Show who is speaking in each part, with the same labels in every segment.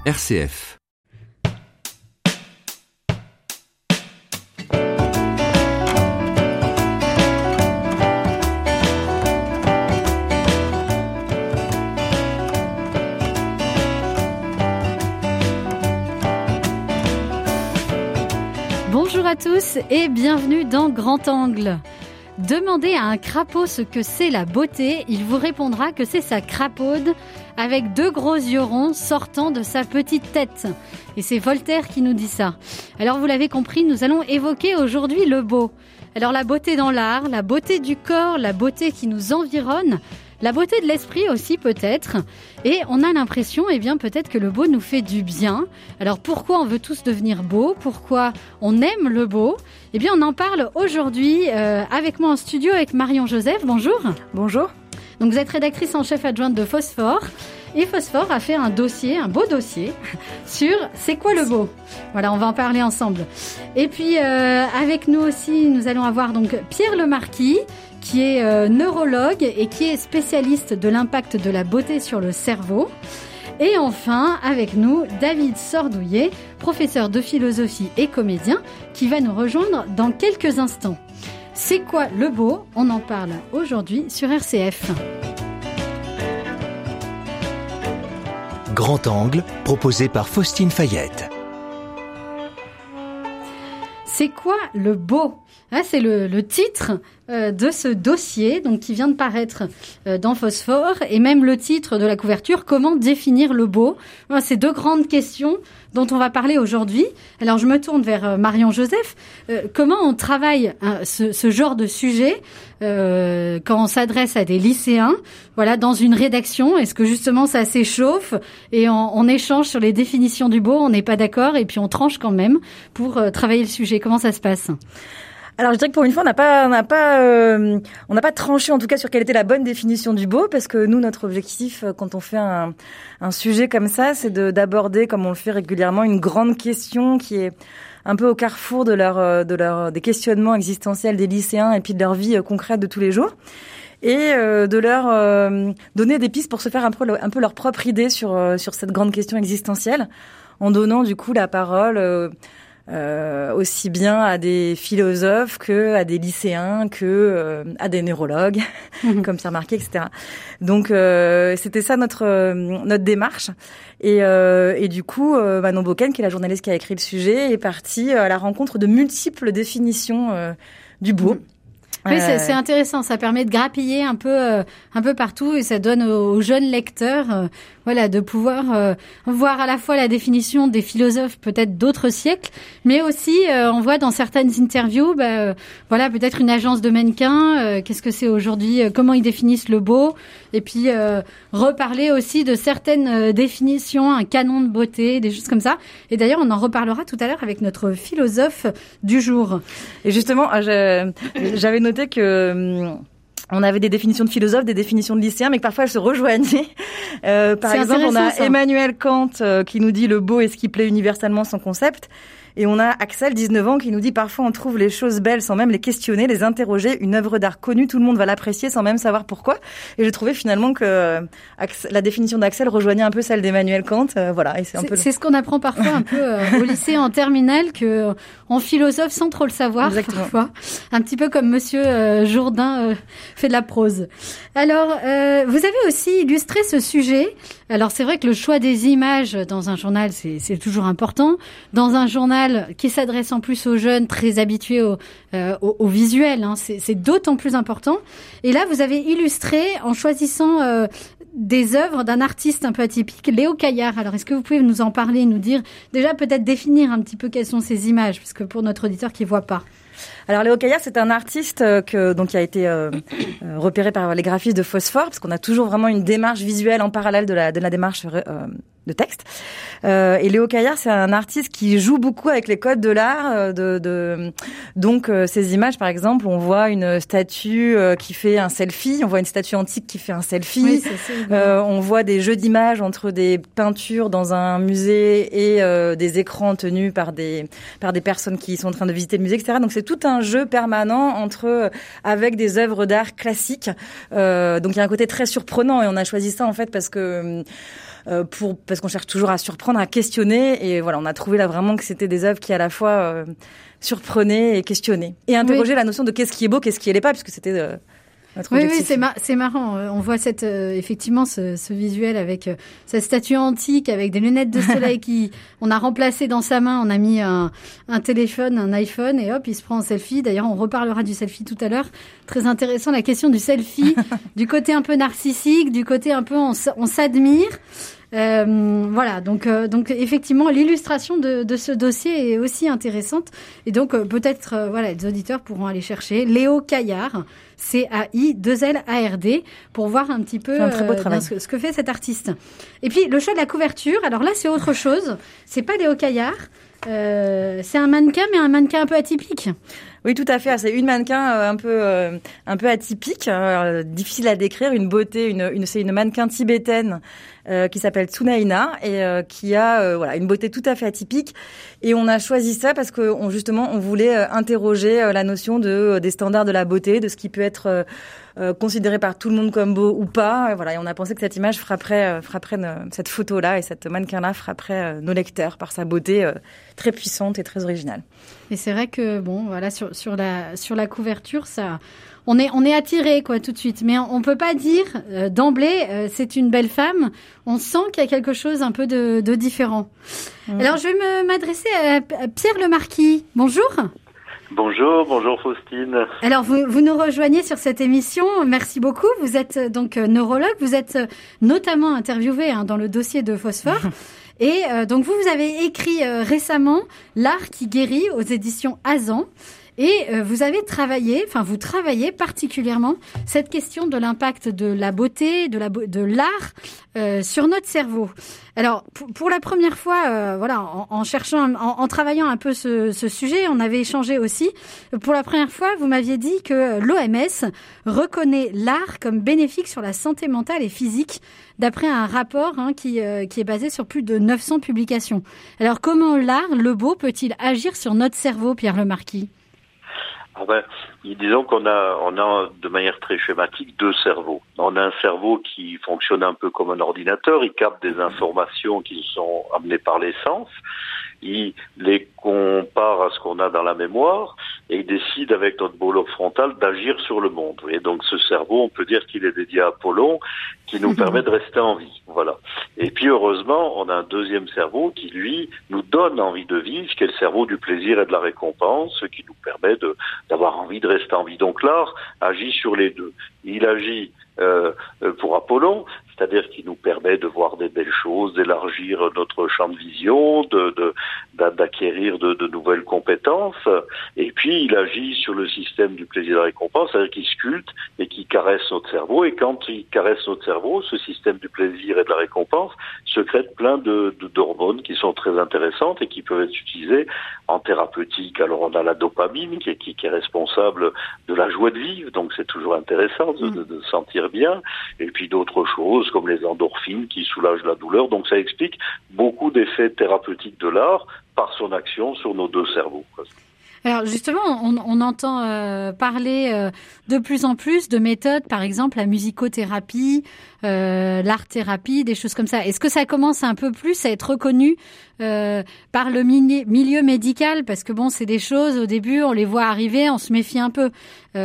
Speaker 1: RCF.
Speaker 2: Bonjour à tous et bienvenue dans Grand Angle. Demandez à un crapaud ce que c'est la beauté, il vous répondra que c'est sa crapaude avec deux gros yeux ronds sortant de sa petite tête. Et c'est Voltaire qui nous dit ça. Alors vous l'avez compris, nous allons évoquer aujourd'hui le beau. Alors la beauté dans l'art, la beauté du corps, la beauté qui nous environne, la beauté de l'esprit aussi peut-être. Et on a l'impression, peut-être que le beau nous fait du bien. Alors pourquoi on veut tous devenir beau? Pourquoi on aime le beau? On en parle aujourd'hui avec moi en studio avec Marion Joseph. Bonjour.
Speaker 3: Bonjour.
Speaker 2: Donc vous êtes rédactrice en chef adjointe de Phosphore. Et Phosphore a fait un beau dossier sur c'est quoi le beau. Voilà, on va en parler ensemble. Et puis avec nous aussi, nous allons avoir donc Pierre Lemarquis, qui est neurologue et qui est spécialiste de l'impact de la beauté sur le cerveau. Et enfin, avec nous, David Sordouillet, professeur de philosophie et comédien, qui va nous rejoindre dans quelques instants. C'est quoi le beau? On en parle aujourd'hui sur RCF.
Speaker 4: Grand Angle, proposé par Faustine Fayette.
Speaker 2: C'est quoi le beau? C'est le titre de ce dossier donc qui vient de paraître dans Phosphore et même le titre de la couverture, comment définir le beau? C'est deux grandes questions dont on va parler aujourd'hui. Alors je me tourne vers Marion Joseph. Comment on travaille ce genre de sujet quand on s'adresse à des lycéens, dans une rédaction? Est-ce que justement ça s'échauffe et on échange sur les définitions du beau, on n'est pas d'accord et puis on tranche quand même pour travailler le sujet? Comment ça se passe?
Speaker 3: Alors je dirais que pour une fois on n'a pas tranché en tout cas sur quelle était la bonne définition du beau, parce que nous notre objectif quand on fait un sujet comme ça, c'est d'aborder, comme on le fait régulièrement, une grande question qui est un peu au carrefour des questionnements existentiels des lycéens et puis de leur vie concrète de tous les jours, et de leur donner des pistes pour se faire un peu leur propre idée sur cette grande question existentielle, en donnant du coup la parole aussi bien à des philosophes que à des lycéens que à des neurologues comme Pierre Marquet, etc. Donc c'était ça notre démarche, et du coup Manon Boken, qui est la journaliste qui a écrit le sujet, est partie à la rencontre de multiples définitions du beau.
Speaker 2: Oui, c'est intéressant. Ça permet de grappiller un peu partout et ça donne aux jeunes lecteurs, de pouvoir voir à la fois la définition des philosophes peut-être d'autres siècles, mais aussi on voit dans certaines interviews, peut-être une agence de mannequins, qu'est-ce que c'est aujourd'hui, comment ils définissent le beau, et puis reparler aussi de certaines définitions, un canon de beauté, des choses comme ça. Et d'ailleurs, on en reparlera tout à l'heure avec notre philosophe du jour.
Speaker 3: Et justement, j'avais noté que on avait des définitions de philosophes, des définitions de lycéens, mais que parfois elles se rejoignaient. Par exemple, on a Emmanuel Kant qui nous dit « Le beau est ce qui plaît universellement sans concept ». Et on a Axel, 19 ans, qui nous dit « Parfois on trouve les choses belles sans même les questionner, les interroger. Une œuvre d'art connue, tout le monde va l'apprécier sans même savoir pourquoi. » Et j'ai trouvé finalement que la définition d'Axel rejoignait un peu celle d'Emmanuel Kant. Et
Speaker 2: c'est ce qu'on apprend parfois un peu au lycée en terminale, que on philosophe sans trop le savoir. Exactement. Parfois. Un petit peu comme Monsieur Jourdain fait de la prose. Alors, vous avez aussi illustré ce sujet. Alors c'est vrai que le choix des images dans un journal, c'est toujours important. Dans un journal qui s'adresse en plus aux jeunes très habitués au visuel, c'est d'autant plus important. Et là, vous avez illustré en choisissant des œuvres d'un artiste un peu atypique, Léo Caillard. Alors, est-ce que vous pouvez nous en parler, nous dire, déjà peut-être définir un petit peu quelles sont ces images, parce que pour notre auditeur qui voit pas.
Speaker 3: Alors Léo Caillard, c'est un artiste qui a été repéré par les graphistes de Phosphore, parce qu'on a toujours vraiment une démarche visuelle en parallèle de la démarche de texte. Et Léo Caillard, c'est un artiste qui joue beaucoup avec les codes de l'art. Donc ces images, par exemple, on voit une statue qui fait un selfie, on voit une statue antique qui fait un selfie. Oui, on voit des jeux d'images entre des peintures dans un musée et des écrans tenus par des personnes qui sont en train de visiter le musée, etc. Donc c'est tout un jeu permanent avec des œuvres d'art classiques. Donc il y a un côté très surprenant et on a choisi ça en fait parce qu'on cherche toujours à surprendre, à questionner, et voilà, on a trouvé là vraiment que c'était des œuvres qui à la fois surprenaient et questionnaient et interrogeaient la notion de qu'est-ce qui est beau, qu'est-ce qui l'est pas, puisque c'était notre objectif.
Speaker 2: Oui, c'est marrant. On voit effectivement ce visuel avec cette statue antique avec des lunettes de soleil on a remplacé dans sa main, on a mis un téléphone, un iPhone, et hop, il se prend en selfie. D'ailleurs, on reparlera du selfie tout à l'heure. Très intéressant la question du selfie, du côté un peu narcissique, du côté un peu on s'admire. Voilà, donc effectivement l'illustration de ce dossier est aussi intéressante, et donc peut-être les auditeurs pourront aller chercher Léo Caillard, CAI2LARD, pour voir un petit peu ce que fait cet artiste. Et puis le choix de la couverture, alors là c'est autre chose, c'est pas Léo Caillard, c'est un mannequin, mais un mannequin un peu atypique.
Speaker 3: Oui, tout à fait. C'est une mannequin un peu atypique, difficile à décrire, une beauté, c'est une mannequin tibétaine qui s'appelle Tsunaina et qui a une beauté tout à fait atypique. Et on a choisi ça parce que on voulait interroger la notion des standards de la beauté, de ce qui peut être considéré par tout le monde comme beau ou pas. Et on a pensé que cette image frapperait cette photo-là et cette mannequin-là frapperait nos lecteurs par sa beauté très puissante et très originale.
Speaker 2: Et c'est vrai que sur la couverture, ça, on est attiré tout de suite, mais on peut pas dire d'emblée c'est une belle femme. On sent qu'il y a quelque chose un peu de différent. Alors je vais m'adresser à Pierre Lemarquis. Bonjour.
Speaker 1: Bonjour Faustine.
Speaker 2: Alors vous nous rejoignez sur cette émission, merci beaucoup. Vous êtes donc neurologue, vous êtes notamment interviewé dans le dossier de Phosphore. Et donc vous avez écrit récemment L'art qui guérit aux éditions Azan. Et vous travaillez particulièrement cette question de l'impact de la beauté, de l'art sur notre cerveau. Alors pour la première fois, en cherchant, en travaillant un peu ce sujet, on avait échangé aussi. Pour la première fois, vous m'aviez dit que l'OMS reconnaît l'art comme bénéfique sur la santé mentale et physique, d'après un rapport qui est basé sur plus de 900 publications. Alors comment l'art, le beau, peut-il agir sur notre cerveau, Pierre Lemarquis ?
Speaker 1: Disons qu'on a de manière très schématique deux cerveaux. On a un cerveau qui fonctionne un peu comme un ordinateur, il capte des informations qui sont amenées par les sens, il les compare à ce qu'on a dans la mémoire et il décide avec notre beau lobe frontal d'agir sur le monde. Et donc ce cerveau, on peut dire qu'il est dédié à Apollon, qui nous permet de rester en vie. Voilà. Et puis heureusement, on a un deuxième cerveau qui, lui, nous donne envie de vivre, qui est le cerveau du plaisir et de la récompense, qui nous permet d'avoir envie de rester en vie. Donc l'art agit sur les deux. Il agit pour Apollon, c'est-à-dire qu'il nous permet de voir des belles choses, d'élargir notre champ de vision, d'acquérir de nouvelles compétences. Et puis il agit sur le système du plaisir et de la récompense, c'est-à-dire qu'il sculpte et qu'il caresse notre cerveau. Et quand il caresse notre cerveau, ce système du plaisir et de la récompense sécrète plein d'hormones qui sont très intéressantes et qui peuvent être utilisées en thérapeutique. Alors on a la dopamine qui est responsable de la joie de vivre, donc c'est toujours intéressant de sentir bien. Et puis d'autres choses comme les endorphines qui soulagent la douleur. Donc ça explique beaucoup d'effets thérapeutiques de l'art par son action sur nos deux cerveaux.
Speaker 2: Alors justement, on entend parler de plus en plus de méthodes, par exemple la musicothérapie, l'art-thérapie, des choses comme ça. Est-ce que ça commence un peu plus à être reconnu par le milieu médical? Parce que bon, c'est des choses, au début, on les voit arriver, on se méfie un peu.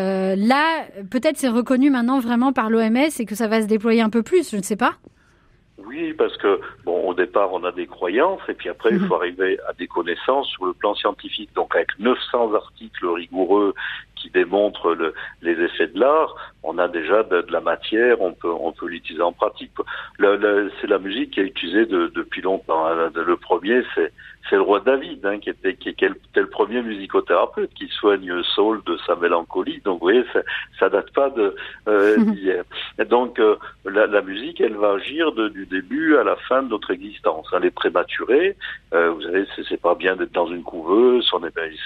Speaker 2: Là, peut-être c'est reconnu maintenant vraiment par l'OMS et que ça va se déployer un peu plus, je ne sais pas.
Speaker 1: Oui, parce que, au départ, on a des croyances, et puis après, il faut arriver à des connaissances sur le plan scientifique. Donc, avec 900 articles rigoureux qui démontrent les effets de l'art, on a déjà de la matière, on peut l'utiliser en pratique. C'est la musique qui est utilisée depuis longtemps. Le premier, c'est le roi David, qui était le premier musicothérapeute qui soigne Saul de sa mélancolie. Donc, vous voyez, ça date pas d'hier. Et donc, la musique, elle va agir du début à la fin de notre existence. Elle est prématurée. Vous savez, c'est pas bien d'être dans une couveuse. On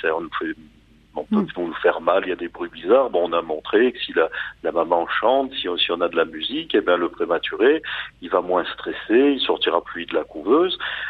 Speaker 1: peut nous faire mal, il y a des bruits bizarres. On a montré que si la maman chante, si on a de la musique, le prématuré, il va moins stresser, il sortira plus vite de la couveuse.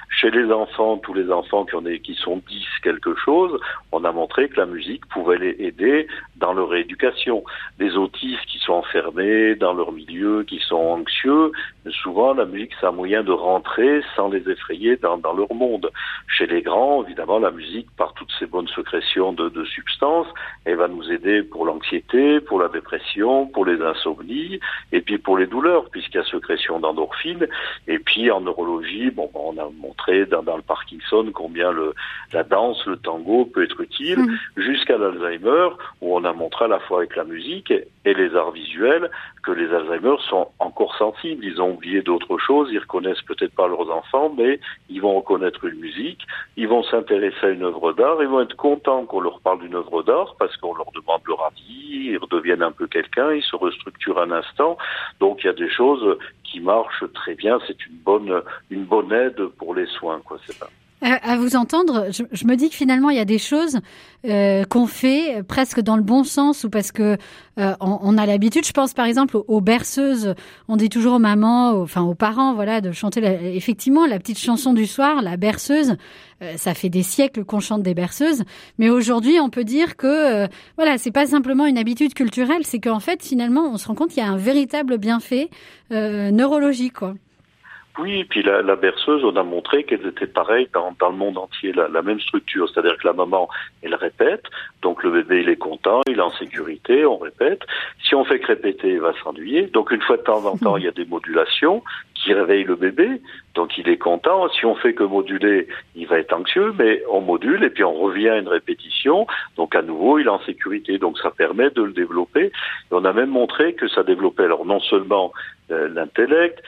Speaker 1: Chez les enfants, tous les enfants qui sont 10 quelque chose, on a montré que la musique pouvait les aider dans leur éducation. Les autistes qui sont enfermés dans leur milieu, qui sont anxieux, souvent la musique c'est un moyen de rentrer sans les effrayer dans leur monde. Chez les grands, évidemment, la musique, par toutes ces bonnes sécrétions de substances, elle va nous aider pour l'anxiété, pour la dépression, pour les insomnies, et puis pour les douleurs, puisqu'il y a sécrétion d'endorphines. Et puis en neurologie, on a montré dans le Parkinson combien la danse, le tango peut être utile, jusqu'à l'Alzheimer, où on a montré à la fois avec la musique et les arts visuels que les Alzheimer sont encore sensibles. Ils ont oublié d'autres choses, ils reconnaissent peut-être pas leurs enfants, mais ils vont reconnaître une musique, ils vont s'intéresser à une œuvre d'art, ils vont être contents qu'on leur parle d'une œuvre d'art parce qu'on leur demande leur avis, ils redeviennent un peu quelqu'un, ils se restructurent un instant. Donc il y a des choses qui marchent très bien, c'est une bonne aide pour les soins, quoi, c'est pas.
Speaker 2: À vous entendre, je me dis que finalement il y a des choses qu'on fait presque dans le bon sens ou parce que on a l'habitude. Je pense par exemple aux berceuses. On dit toujours aux mamans, aux parents, voilà, de chanter effectivement la petite chanson du soir, la berceuse. Ça fait des siècles qu'on chante des berceuses, mais aujourd'hui on peut dire que voilà, c'est pas simplement une habitude culturelle, c'est qu'en fait finalement on se rend compte qu'il y a un véritable bienfait neurologique, quoi.
Speaker 1: Oui, et puis la berceuse, on a montré qu'elles étaient pareilles dans le monde entier, la même structure. C'est-à-dire que la maman, elle répète, donc le bébé, il est content, il est en sécurité, on répète. Si on fait que répéter, il va s'ennuyer. Donc une fois de temps en temps, il y a des modulations qui réveillent le bébé, donc il est content. Si on fait que moduler, il va être anxieux, mais on module et puis on revient à une répétition. Donc à nouveau, il est en sécurité. Donc ça permet de le développer. Et on a même montré que ça développait, alors non seulement l'intellect,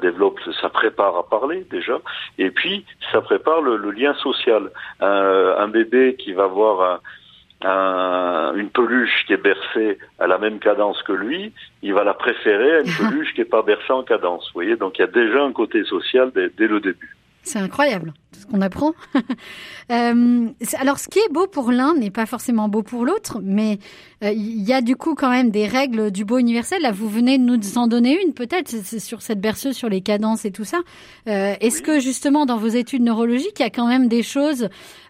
Speaker 1: ça prépare à parler déjà, et puis ça prépare le lien social. Un bébé qui va voir une peluche qui est bercée à la même cadence que lui, il va la préférer à une peluche qui n'est pas bercée en cadence. Vous voyez, donc il y a déjà un côté social dès le début.
Speaker 2: C'est incroyable, tout ce qu'on apprend. Alors, ce qui est beau pour l'un n'est pas forcément beau pour l'autre, mais il y a du coup quand même des règles du beau universel. Là, vous venez de nous en donner une, peut-être, c'est sur cette berceuse, sur les cadences et tout ça. Est-ce que justement, dans vos études neurologiques, il y a quand même des choses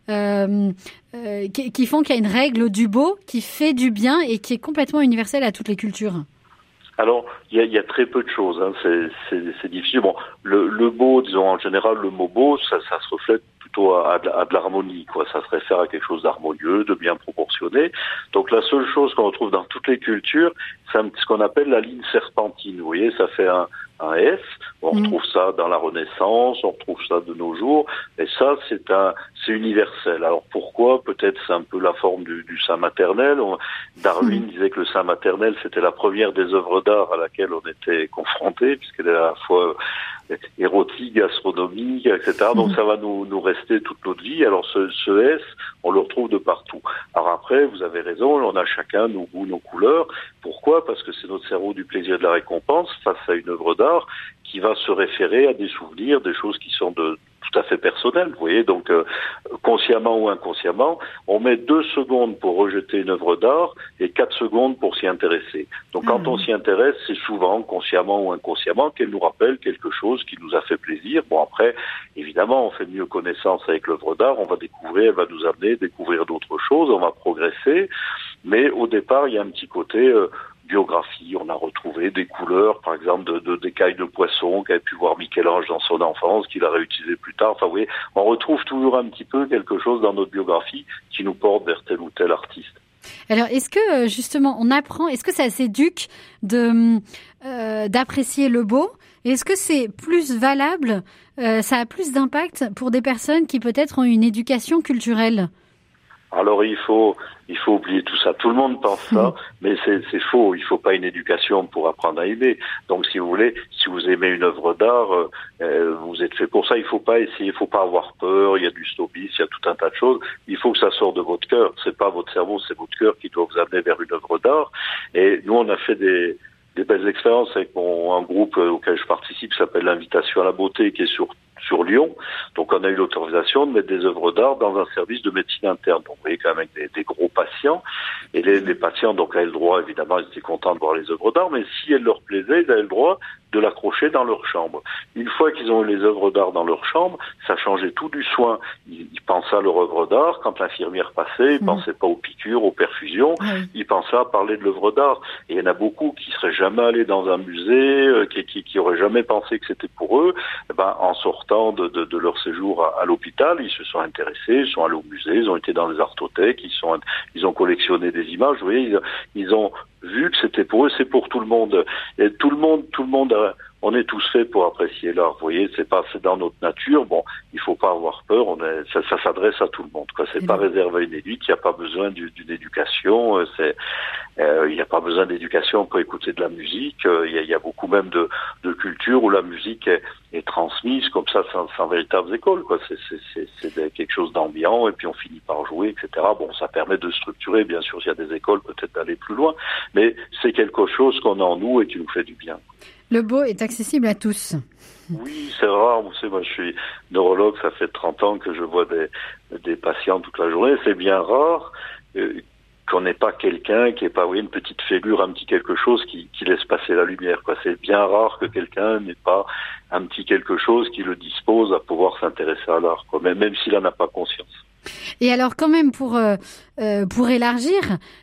Speaker 2: qui font qu'il y a une règle du beau qui fait du bien et qui est complètement universelle à toutes les cultures?
Speaker 1: Alors, il y a très peu de choses, hein. C'est difficile. Bon, le beau, disons, en général, le mot beau, ça se reflète plutôt à de l'harmonie, quoi. Ça se réfère à quelque chose d'harmonieux, de bien proportionné. Donc, la seule chose qu'on retrouve dans toutes les cultures, c'est ce qu'on appelle la ligne serpentine. Vous voyez, ça fait un F. On retrouve ça dans la Renaissance, on retrouve ça de nos jours. Et ça, c'est universel. Alors pourquoi? Peut-être c'est un peu la forme du sein maternel. Darwin disait que le sein maternel, c'était la première des œuvres d'art à laquelle on était confronté, puisqu'elle est à la fois érotique, gastronomique, etc. Donc ça va nous rester toute notre vie. Alors ce S, on le retrouve de partout. Alors après, vous avez raison, on a chacun nos goûts, nos couleurs. Pourquoi? Parce que c'est notre cerveau du plaisir et de la récompense face à une œuvre d'art qui va se référer à des souvenirs, des choses qui sont tout à fait personnelles, vous voyez. Donc, consciemment ou inconsciemment, on met 2 secondes pour rejeter une œuvre d'art et 4 secondes pour s'y intéresser. Donc, quand on s'y intéresse, c'est souvent, consciemment ou inconsciemment, qu'elle nous rappelle quelque chose qui nous a fait plaisir. Bon, après, évidemment, on fait mieux connaissance avec l'œuvre d'art, on va découvrir, elle va nous amener à découvrir d'autres choses, on va progresser. Mais au départ, il y a un petit côté biographie. On a retrouvé des couleurs, par exemple, d'écailles de poisson qu'avait pu voir Michel-Ange dans son enfance, qu'il a réutilisé plus tard. Enfin, vous voyez, on retrouve toujours un petit peu quelque chose dans notre biographie qui nous porte vers tel ou tel artiste.
Speaker 2: Alors, est-ce que, justement, on apprend, est-ce que ça s'éduque d'apprécier le beau? Est-ce que c'est plus valable, ça a plus d'impact pour des personnes qui peut-être ont une éducation culturelle?
Speaker 1: Alors il faut oublier tout ça. Tout le monde pense ça, mais c'est faux. Il faut pas une éducation pour apprendre à aimer. Donc si vous voulez, si vous aimez une œuvre d'art, vous êtes fait pour ça. Il faut pas essayer, il faut pas avoir peur. Il y a du snobisme, il y a tout un tas de choses. Il faut que ça sorte de votre cœur. C'est pas votre cerveau, c'est votre cœur qui doit vous amener vers une œuvre d'art. Et nous, on a fait des belles expériences avec un groupe auquel je participe qui s'appelle l'Invitation à la beauté, qui est sur Lyon. Donc on a eu l'autorisation de mettre des œuvres d'art dans un service de médecine interne. Donc vous voyez quand même avec des gros patients. Et les patients donc avaient le droit, évidemment, ils étaient contents de voir les œuvres d'art, mais si elles leur plaisaient, ils avaient le droit de l'accrocher dans leur chambre. Une fois qu'ils ont eu les œuvres d'art dans leur chambre, ça changeait tout du soin. Ils pensaient à leur œuvre d'art. Quand l'infirmière passait, ils pensaient pas aux piqûres, aux perfusions. Ils pensaient à parler de l'œuvre d'art. Et il y en a beaucoup qui seraient jamais allés dans un musée, qui auraient jamais pensé que c'était pour eux. Eh ben, en sortant de leur séjour à l'hôpital, ils se sont intéressés, ils sont allés au musée, ils ont été dans les artothèques, ils ont collectionné des images. Vous voyez, ils ont vu que c'était pour eux, c'est pour tout le monde. Et tout le monde on est tous faits pour apprécier l'art. Vous voyez, c'est dans notre nature. Bon, il faut pas avoir peur. Ça s'adresse à tout le monde, quoi. C'est pas réservé à une élite. Il n'y a pas besoin d'une éducation. Il n'y a pas besoin d'éducation pour écouter de la musique. Il y a beaucoup même de cultures où la musique est transmise comme ça, sans véritables écoles, quoi. C'est quelque chose d'ambiant, et puis on finit par jouer, etc. Bon, ça permet de structurer, bien sûr, s'il y a des écoles, peut-être d'aller plus loin, mais c'est quelque chose qu'on a en nous et qui nous fait du bien.
Speaker 2: Le beau est accessible à tous.
Speaker 1: Oui, c'est rare. Vous savez, moi, je suis neurologue, ça fait 30 ans que je vois des patients toute la journée. C'est bien rare qu'on n'ait pas quelqu'un qui ait pas, une petite fêlure, un petit quelque chose qui laisse passer la lumière, quoi. C'est bien rare que quelqu'un n'ait pas un petit quelque chose qui le dispose à pouvoir s'intéresser à l'art, quoi. Même s'il en a pas conscience.
Speaker 2: Et alors quand même pour élargir,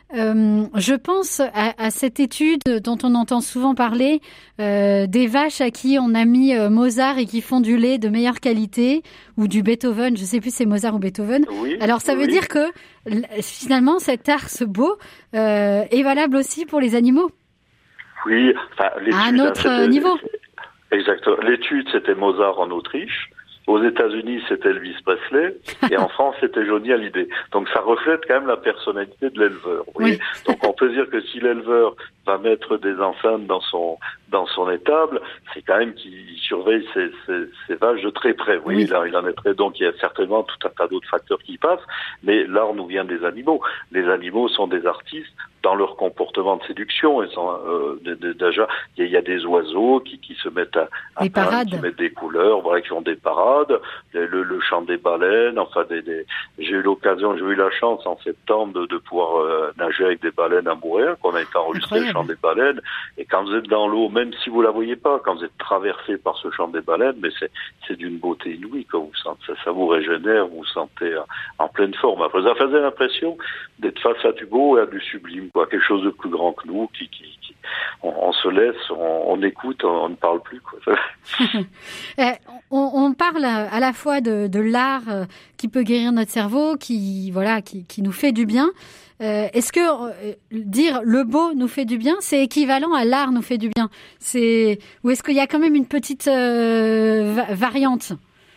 Speaker 2: je pense à cette étude dont on entend souvent parler, des vaches à qui on a mis Mozart et qui font du lait de meilleure qualité, ou du Beethoven, je sais plus si c'est Mozart ou Beethoven. Oui, alors ça veut dire que finalement cet art, ce beau, est valable aussi pour les animaux.
Speaker 1: Oui, enfin l'étude,
Speaker 2: à un autre niveau.
Speaker 1: Exactement. L'étude, c'était Mozart en Autriche. Aux États-Unis, c'était Elvis Presley, et en France, c'était Johnny Hallyday. Donc, ça reflète quand même la personnalité de l'éleveur. Oui. Donc, on peut dire que si l'éleveur va mettre des enceintes dans son étable, c'est quand même qu'il surveille ses vaches de très près. Oui. Il en est très. Donc, il y a certainement tout un tas d'autres facteurs qui passent, mais l'art nous vient des animaux. Les animaux sont des artistes dans leur comportement de séduction. Déjà, il y a des oiseaux qui se mettent à peindre, qui mettent des couleurs, voilà, qui font des parades. Le chant des baleines, enfin j'ai eu la chance en septembre de pouvoir nager avec des baleines à Moorea, qu'on a été enregistré le chant des baleines, et quand vous êtes dans l'eau, même si vous la voyez pas, quand vous êtes traversé par ce chant des baleines, mais c'est d'une beauté inouïe, quand vous sentez ça vous régénère, vous vous sentez en pleine forme. Après, ça faisait l'impression d'être face à du beau et à du sublime, quoi, quelque chose de plus grand que nous, on se laisse, on écoute, on ne parle plus, quoi.
Speaker 2: On parle à la fois de l'art qui peut guérir notre cerveau, qui nous fait du bien. Est-ce que dire le beau nous fait du bien, c'est équivalent à l'art nous fait du bien? Ou est-ce qu'il y a quand même une petite variante?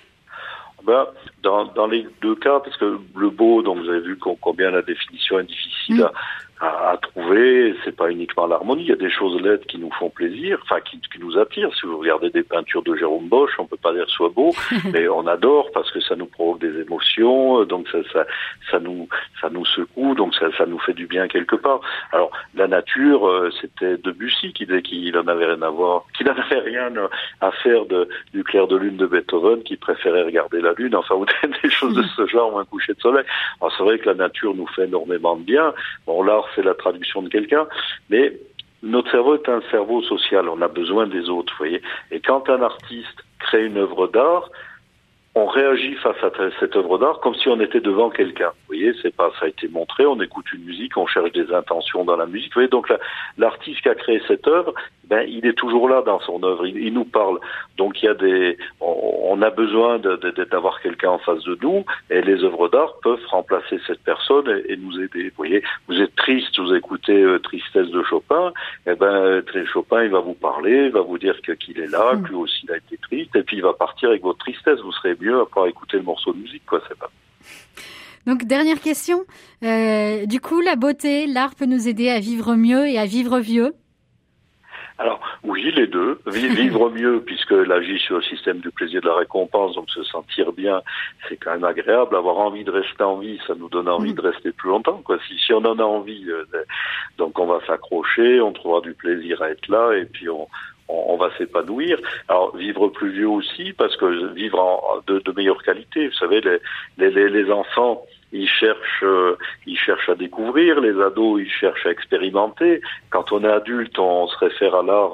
Speaker 1: Dans les deux cas, parce que le beau, donc vous avez vu combien la définition est difficile à trouver, c'est pas uniquement l'harmonie, il y a des choses laides qui nous font plaisir, enfin qui nous attirent. Si vous regardez des peintures de Jérôme Bosch, on peut pas dire que ce soit beau, mais on adore parce que ça nous provoque des émotions, donc ça nous secoue, donc ça nous fait du bien quelque part. Alors la nature, c'était Debussy qui disait qu'il n'en avait rien à faire du clair de lune de Beethoven, qui préférait regarder la lune, enfin ou des choses de ce genre, ou un coucher de soleil. Alors c'est vrai que la nature nous fait énormément de bien. Bon, l'art, c'est la traduction de quelqu'un, mais notre cerveau est un cerveau social, on a besoin des autres, vous voyez. Et quand un artiste crée une œuvre d'art, on réagit face à cette œuvre d'art comme si on était devant quelqu'un. Vous voyez, ça a été montré, on écoute une musique, on cherche des intentions dans la musique. Vous voyez, donc l'artiste qui a créé cette œuvre, il est toujours là dans son œuvre, il nous parle. Donc on a besoin d'avoir quelqu'un en face de nous, et les œuvres d'art peuvent remplacer cette personne et nous aider. Vous voyez, vous êtes triste, vous écoutez Tristesse de Chopin, Chopin, il va vous parler, il va vous dire qu'il est là, que lui aussi il a été triste, et puis il va partir avec votre tristesse. Vous serez mieux à pouvoir écouter le morceau de musique, quoi, c'est pas.
Speaker 2: Donc, dernière question. Du coup, la beauté, l'art peut nous aider à vivre mieux et à vivre vieux?
Speaker 1: Alors, oui, les deux. Vivre mieux, puisqu'elle agit sur le système du plaisir de la récompense, donc se sentir bien, c'est quand même agréable. Avoir envie de rester en vie, ça nous donne envie de rester plus longtemps, quoi. Si on en a envie, donc on va s'accrocher, on trouvera du plaisir à être là, et puis on va s'épanouir. Alors, vivre plus vieux aussi, parce que vivre de meilleure qualité. Vous savez, les enfants, ils cherchent à découvrir, les ados, ils cherchent à expérimenter. Quand on est adulte, on se réfère à l'art en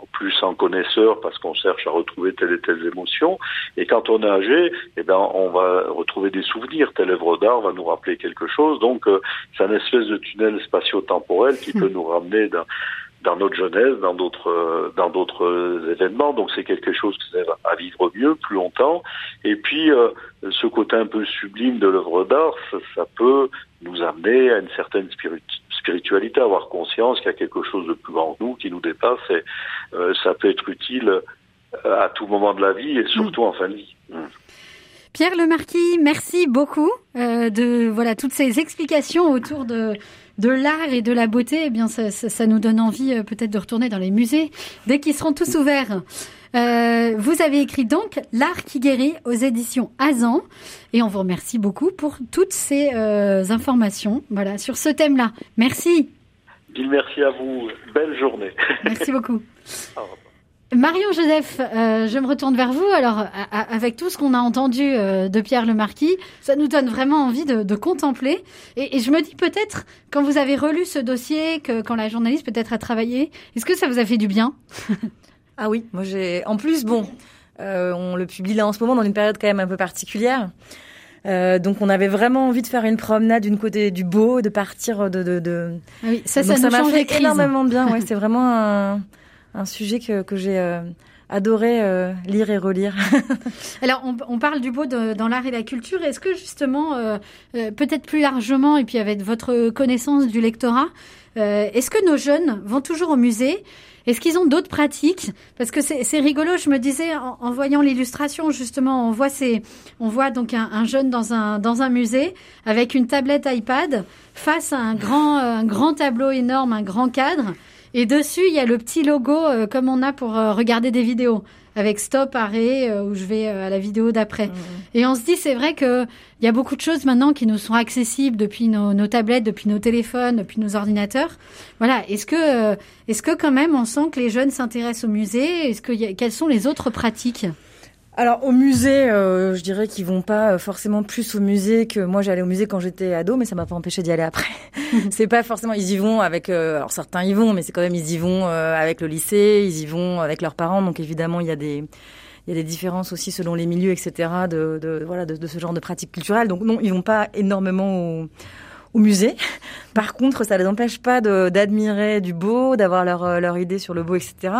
Speaker 1: plus en connaisseur parce qu'on cherche à retrouver telle et telle émotion. Et quand on est âgé, on va retrouver des souvenirs. Telle œuvre d'art va nous rappeler quelque chose. Donc, c'est un espèce de tunnel spatio-temporel qui peut nous ramener dans notre jeunesse, dans d'autres événements. Donc c'est quelque chose qui sert à vivre mieux, plus longtemps. Et puis ce côté un peu sublime de l'œuvre d'art, ça peut nous amener à une certaine spiritualité, à avoir conscience qu'il y a quelque chose de plus grand que nous, qui nous dépasse. Et ça peut être utile à tout moment de la vie et surtout en fin de vie.
Speaker 2: Pierre Lemarquis, merci beaucoup de toutes ces explications autour de l'art et de la beauté. Eh bien, ça nous donne envie peut-être de retourner dans les musées dès qu'ils seront tous ouverts. Vous avez écrit donc L'art qui guérit aux éditions Azan et on vous remercie beaucoup pour toutes ces informations sur ce thème-là. Merci.
Speaker 1: Merci à vous. Belle journée.
Speaker 2: Merci beaucoup. Au revoir. Marion Joseph, je me retourne vers vous. Alors, avec tout ce qu'on a entendu de Pierre Lemarquis, ça nous donne vraiment envie de contempler. Et je me dis peut-être, quand vous avez relu ce dossier, quand la journaliste peut-être a travaillé, est-ce que ça vous a fait du bien?
Speaker 3: Ah oui, moi j'ai. En plus, on le publie là en ce moment dans une période quand même un peu particulière. Donc on avait vraiment envie de faire une promenade d'une côté du beau, de partir de.
Speaker 2: Ah oui, ça
Speaker 3: m'a fait énormément de bien. Ouais, c'est vraiment un sujet que j'ai adoré lire et relire.
Speaker 2: Alors, on parle du beau dans l'art et la culture. Est-ce que justement, peut-être plus largement, et puis avec votre connaissance du lectorat, est-ce que nos jeunes vont toujours au musée ? Est-ce qu'ils ont d'autres pratiques ? Parce que c'est rigolo, je me disais, en voyant l'illustration, justement, on voit donc un jeune dans un musée avec une tablette iPad face à un grand tableau énorme, un grand cadre. Et dessus, il y a le petit logo comme on a pour regarder des vidéos, avec stop, arrêt, où je vais à la vidéo d'après. Et on se dit, c'est vrai que il y a beaucoup de choses maintenant qui nous sont accessibles depuis nos tablettes, depuis nos téléphones, depuis nos ordinateurs. Voilà. Est-ce que quand même on sent que les jeunes s'intéressent au musée ? Quelles sont les autres pratiques ?
Speaker 3: Alors au musée, je dirais qu'ils vont pas forcément plus au musée que moi j'allais au musée quand j'étais ado, mais ça m'a pas empêché d'y aller après. C'est pas forcément, ils y vont avec, alors certains y vont, mais c'est quand même ils y vont avec le lycée, ils y vont avec leurs parents, donc évidemment il y a des différences aussi selon les milieux, etc. de ce genre de pratiques culturelles. Donc non, ils vont pas énormément au musée. Par contre, ça les empêche pas d'admirer du beau, d'avoir leur idée sur le beau, etc.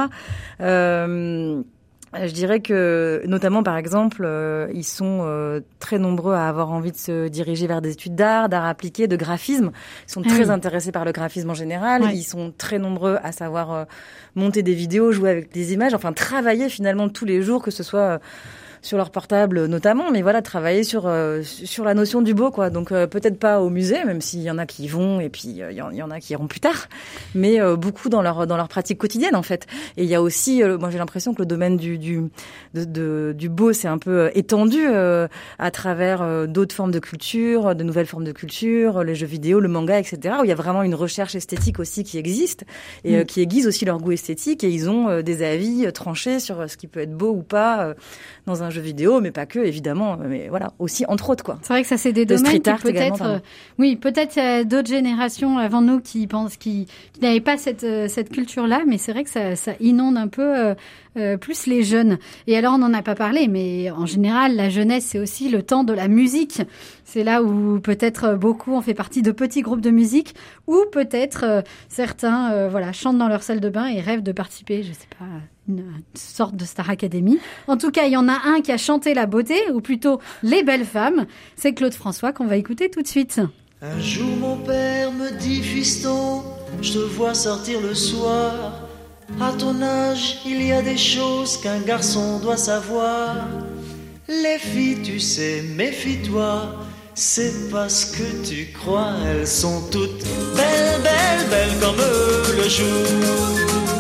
Speaker 3: Je dirais que, notamment, par exemple, ils sont très nombreux à avoir envie de se diriger vers des études d'art appliqué, de graphisme. Ils sont très intéressés par le graphisme en général. Ouais. Ils sont très nombreux à savoir monter des vidéos, jouer avec des images, enfin travailler finalement tous les jours, que ce soit sur leur portable notamment, mais voilà, travailler sur la notion du beau, quoi. Donc peut-être pas au musée, même s'il y en a qui y vont, et puis il y en a qui iront plus tard, mais beaucoup dans leur pratique quotidienne en fait. Et il y a aussi, moi j'ai l'impression que le domaine du beau c'est un peu étendu à travers d'autres formes de culture, de nouvelles formes de culture, les jeux vidéo, le manga, etc. Où il y a vraiment une recherche esthétique aussi qui existe et qui aiguise aussi leur goût esthétique, et ils ont des avis tranchés sur ce qui peut être beau ou pas dans un jeu vidéo, mais pas que, évidemment, mais voilà, aussi entre autres, quoi.
Speaker 2: C'est vrai que ça, c'est des domaines qui peut-être, peut-être il y a d'autres générations avant nous qui n'avaient pas cette culture-là, mais c'est vrai que ça inonde un peu plus les jeunes. Et alors, on n'en a pas parlé, mais en général, la jeunesse, c'est aussi le temps de la musique. C'est là où peut-être beaucoup ont fait partie de petits groupes de musique, ou peut-être certains, chantent dans leur salle de bain et rêvent de participer, je sais pas, une sorte de Star Academy. En tout cas, il y en a un qui a chanté la beauté, ou plutôt les belles femmes. C'est Claude François qu'on va écouter tout de suite.
Speaker 5: Un jour mon père me dit, fiston, je te vois sortir le soir. À ton âge, il y a des choses qu'un garçon doit savoir. Les filles, tu sais, méfie-toi. C'est parce que tu crois, elles sont toutes belles, belles, belles comme le jour.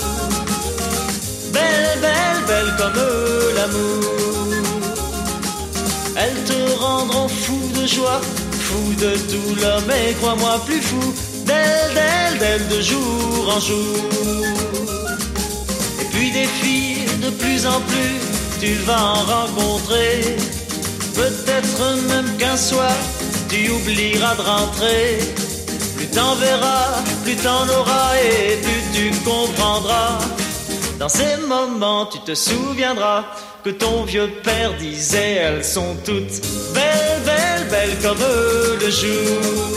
Speaker 5: Belle, belle, belle comme l'amour. Elles te rendront fou de joie, fou de douleur, mais crois-moi plus fou d'elle, d'elle, d'elle de jour en jour. Et puis des filles de plus en plus, tu vas en rencontrer. Peut-être même qu'un soir, tu oublieras de rentrer. Plus t'en verras, plus t'en auras, et plus tu comprendras. Dans ces moments, tu te souviendras que ton vieux père disait, elles sont toutes belles, belles, belles comme le jour.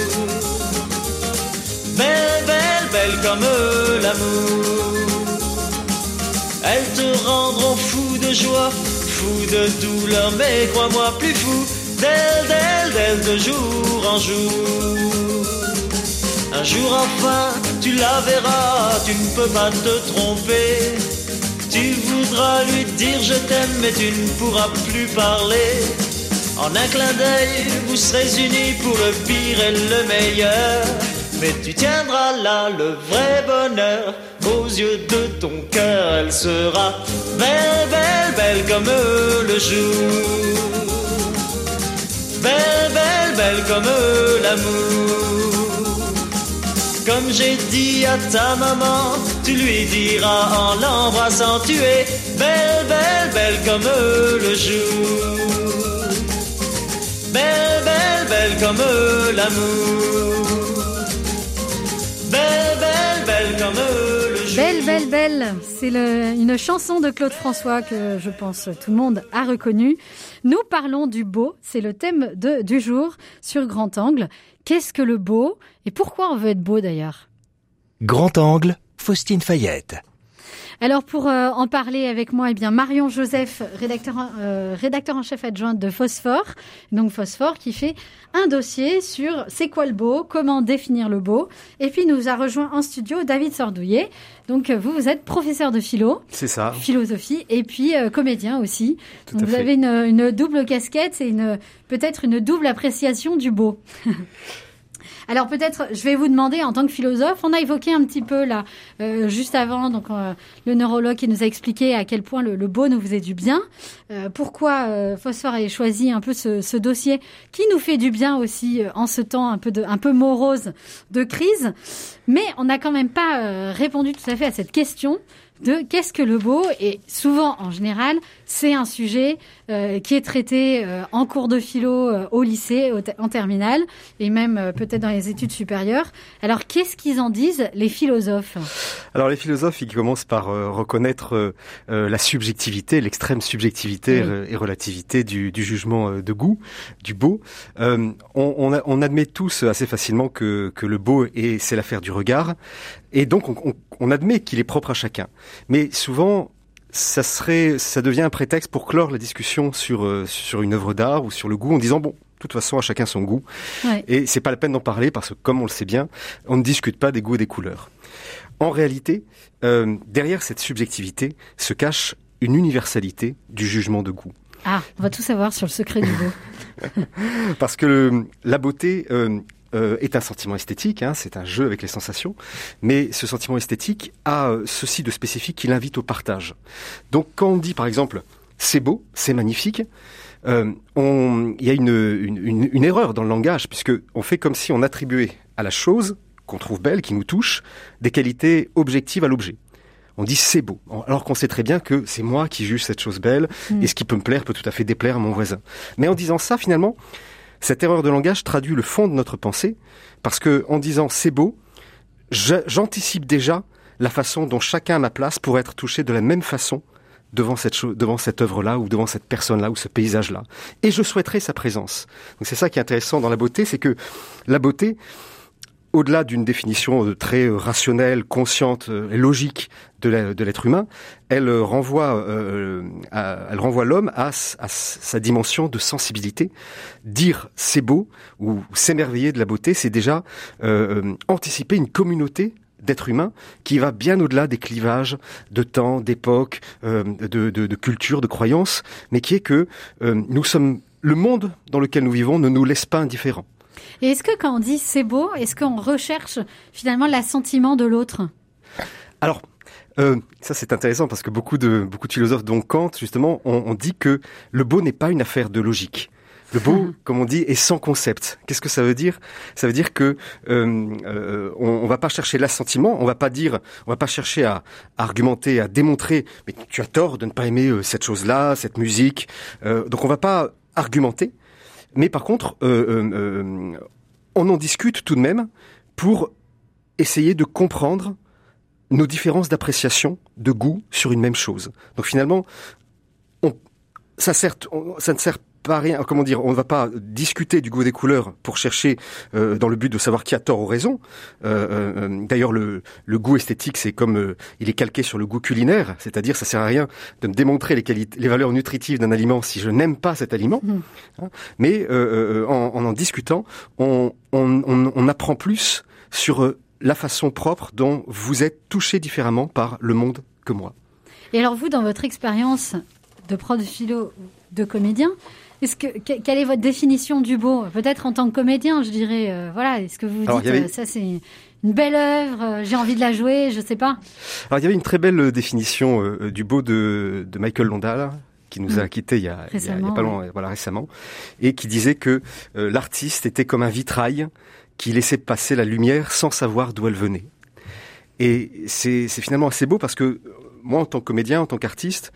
Speaker 5: Belles, belles, belles comme l'amour. Elles te rendront fou de joie, fou de douleur, mais crois-moi plus fou d'elles, d'elles, d'elles de jour en jour. Un jour enfin, tu la verras, tu ne peux pas te tromper. Tu voudras lui dire je t'aime, mais tu ne pourras plus parler. En un clin d'œil, vous serez unis pour le pire et le meilleur. Mais tu tiendras là le vrai bonheur. Aux yeux de ton cœur, elle sera belle, belle, belle comme le jour. Belle, belle, belle comme l'amour. Comme j'ai dit à ta maman, tu lui diras en l'embrassant, tu es belle, belle, belle comme le jour. Belle, belle, belle comme l'amour. Belle, belle, belle comme le jour.
Speaker 2: Belle, belle, belle, c'est une chanson de Claude François que je pense tout le monde a reconnue. Nous parlons du beau, c'est le thème du jour sur Grand Angle. Qu'est-ce que le beau et pourquoi on veut être beau d'ailleurs?
Speaker 4: Grand Angle, Faustine Fayette.
Speaker 2: Alors pour en parler avec moi, eh bien Marion Joseph, rédacteur en chef adjointe de Phosphore. Donc Phosphore qui fait un dossier sur c'est quoi le beau, comment définir le beau. Et puis nous a rejoint en studio David Sordouillet. Donc vous êtes professeur de philo.
Speaker 6: C'est ça.
Speaker 2: Philosophie et puis comédien aussi.
Speaker 6: Tout
Speaker 2: Donc
Speaker 6: à
Speaker 2: vous
Speaker 6: fait.
Speaker 2: avez une double casquette, c'est peut-être une double appréciation du beau. Alors peut-être, je vais vous demander en tant que philosophe, on a évoqué un petit peu là, juste avant, donc le neurologue qui nous a expliqué à quel point le beau nous faisait du bien. Pourquoi Phosphore a choisi un peu ce dossier qui nous fait du bien aussi en ce temps un peu morose de crise. Mais on n'a quand même pas répondu tout à fait à cette question de qu'est-ce que le beau, et souvent en général c'est un sujet qui est traité en cours de philo au lycée, en terminale et même peut-être dans les études supérieures. Alors qu'est-ce qu'ils en disent les philosophes?
Speaker 6: Alors les philosophes, ils commencent par reconnaître la subjectivité, l'extrême subjectivité et relativité du jugement de goût, du beau. On admet tous assez facilement que le beau c'est l'affaire du regard, et donc on admet qu'il est propre à chacun. Mais souvent, ça devient un prétexte pour clore la discussion sur une œuvre d'art ou sur le goût en disant bon, de toute façon, à chacun son goût. Ouais. Et c'est pas la peine d'en parler parce que, comme on le sait bien, on ne discute pas des goûts et des couleurs. En réalité, derrière cette subjectivité se cache une universalité du jugement de goût.
Speaker 2: Ah, on va tout savoir sur le secret du beau.
Speaker 6: Parce que la beauté est un sentiment esthétique, c'est un jeu avec les sensations, mais ce sentiment esthétique a ceci de spécifique qu'il invite au partage. Donc quand on dit par exemple « c'est beau, c'est magnifique », il y a une erreur dans le langage, puisque on fait comme si on attribuait à la chose qu'on trouve belle, qui nous touche, des qualités objectives à l'objet. On dit c'est beau, alors qu'on sait très bien que c'est moi qui juge cette chose belle, et ce qui peut me plaire peut tout à fait déplaire à mon voisin. Mais en disant ça, finalement, cette erreur de langage traduit le fond de notre pensée, parce que en disant c'est beau, j'anticipe déjà la façon dont chacun à ma place pourrait être touché de la même façon devant cette œuvre-là, ou devant cette personne-là, ou ce paysage-là. Et je souhaiterais sa présence. Donc c'est ça qui est intéressant dans la beauté, c'est que la beauté, au-delà d'une définition très rationnelle, consciente et logique de l'être humain, elle renvoie l'homme à sa dimension de sensibilité. Dire c'est beau ou s'émerveiller de la beauté, c'est déjà anticiper une communauté d'êtres humains qui va bien au-delà des clivages de temps, d'époque, de culture, de croyances, mais qui est que le monde dans lequel nous vivons ne nous laisse pas indifférents.
Speaker 2: Et est-ce que quand on dit c'est beau, est-ce qu'on recherche finalement l'assentiment de l'autre?
Speaker 6: Alors, ça c'est intéressant parce que beaucoup de philosophes, dont Kant justement, ont dit que le beau n'est pas une affaire de logique. Le beau, comme on dit, est sans concept. Qu'est-ce que ça veut dire? Ça veut dire que on va pas chercher l'assentiment, on va pas chercher à argumenter, à démontrer. Mais tu as tort de ne pas aimer cette chose-là, cette musique. Donc on va pas argumenter. Mais par contre, on en discute tout de même pour essayer de comprendre nos différences d'appréciation, de goût sur une même chose. Donc finalement, ça ne sert pas à rien. Comment dire, on ne va pas discuter du goût des couleurs pour chercher dans le but de savoir qui a tort ou raison. D'ailleurs, le goût esthétique, c'est comme il est calqué sur le goût culinaire, c'est-à-dire ça sert à rien de me démontrer les valeurs nutritives d'un aliment si je n'aime pas cet aliment. Mais en discutant, on apprend plus sur la façon propre dont vous êtes touché différemment par le monde que moi.
Speaker 2: Et alors vous, dans votre expérience de prof de philo, de comédien, quelle est votre définition du beau ? Peut-être en tant que comédien, je dirais, voilà, est-ce que vous dites, ça c'est une belle œuvre, j'ai envie de la jouer, je sais pas.
Speaker 6: Alors il y avait une très belle définition du beau de Michael Londal, qui nous a quittés il y a pas longtemps, voilà, récemment, et qui disait que l'artiste était comme un vitrail qui laissait passer la lumière sans savoir d'où elle venait. Et c'est finalement assez beau parce que moi, en tant que comédien, en tant qu'artiste,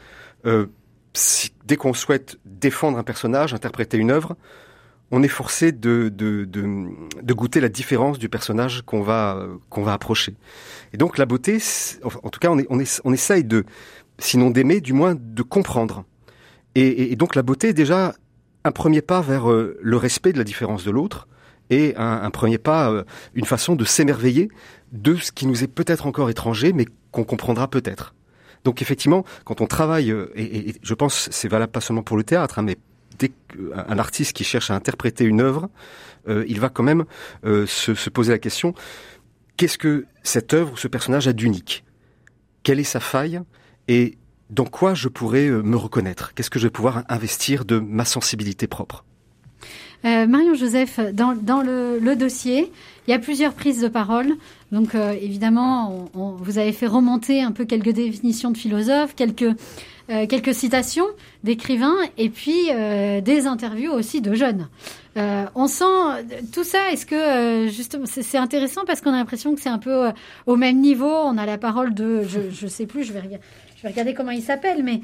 Speaker 6: dès qu'on souhaite défendre un personnage, interpréter une œuvre, on est forcé de goûter la différence du personnage qu'on va approcher. Et donc la beauté, en tout cas, on essaye sinon d'aimer, du moins de comprendre. Et donc la beauté est déjà un premier pas vers le respect de la différence de l'autre, et un premier pas, une façon de s'émerveiller de ce qui nous est peut-être encore étranger, mais qu'on comprendra peut-être. Donc effectivement, quand on travaille, et je pense que c'est valable pas seulement pour le théâtre, mais dès qu'un artiste qui cherche à interpréter une œuvre, il va quand même se poser la question, qu'est-ce que cette œuvre ou ce personnage a d'unique ? Quelle est sa faille ? Et dans quoi je pourrais me reconnaître ? Qu'est-ce que je vais pouvoir investir de ma sensibilité propre ?
Speaker 2: Marion Joseph, dans le dossier, il y a plusieurs prises de parole. Donc évidemment, vous avez fait remonter un peu quelques définitions de philosophes, quelques citations d'écrivains, et puis des interviews aussi de jeunes. On sent tout ça. Est-ce que justement c'est intéressant parce qu'on a l'impression que c'est un peu au même niveau. On a la parole de je sais plus. Je vais regarder comment il s'appelle, mais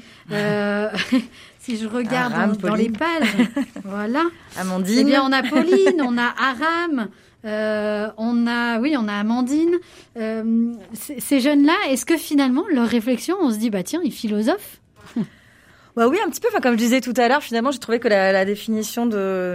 Speaker 2: si je regarde dans les pages, voilà.
Speaker 3: Amandine.
Speaker 2: Eh bien, on a Pauline, on a Aram, on a Amandine. Ces jeunes-là, est-ce que finalement leur réflexion, on se dit tiens, ils philosophent ?
Speaker 3: Bah oui, un petit peu. Enfin, comme je disais tout à l'heure, finalement, j'ai trouvé que la définition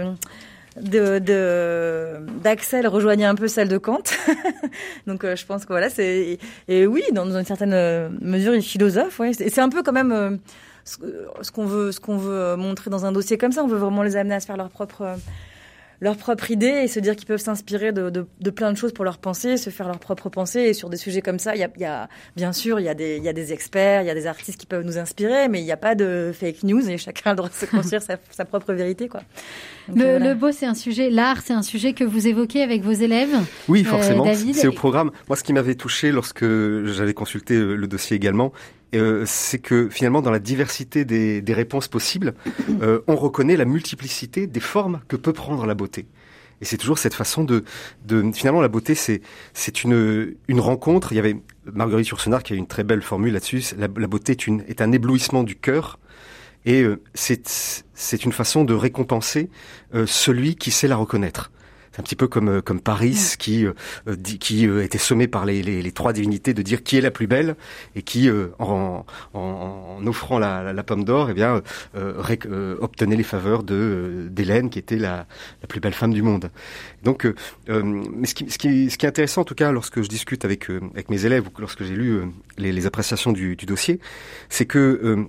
Speaker 3: d'Axel rejoignait un peu celle de Kant. Donc je pense que voilà, et oui, dans une certaine mesure, il philosophe. Ouais, c'est un peu quand même ce qu'on veut montrer dans un dossier comme ça. On veut vraiment les amener à se faire leur propre idée et se dire qu'ils peuvent s'inspirer de plein de choses pour leur pensée, se faire leur propre pensée. Et sur des sujets comme ça, il y a bien sûr, il y a des experts, il y a des artistes qui peuvent nous inspirer, mais il n'y a pas de fake news et chacun a le droit de se construire sa propre vérité, quoi. Donc,
Speaker 2: le beau, c'est un sujet, l'art, c'est un sujet que vous évoquez avec vos élèves.
Speaker 6: Oui, forcément.
Speaker 2: David.
Speaker 6: C'est au programme. Moi, ce qui m'avait touché lorsque j'avais consulté le dossier également, c'est que finalement, dans la diversité des réponses possibles, on reconnaît la multiplicité des formes que peut prendre la beauté. Et c'est toujours cette façon de finalement, la beauté, c'est une rencontre. Il y avait Marguerite Yourcenar qui a une très belle formule là-dessus. La beauté est un éblouissement du cœur. Et c'est une façon de récompenser celui qui sait la reconnaître. C'est un petit peu comme Paris qui était sommé par les trois divinités de dire qui est la plus belle et qui en offrant la pomme d'or, obtenait les faveurs d'Hélène qui était la plus belle femme du monde. Donc, mais ce qui est intéressant en tout cas lorsque je discute avec mes élèves ou lorsque j'ai lu les appréciations du dossier, c'est que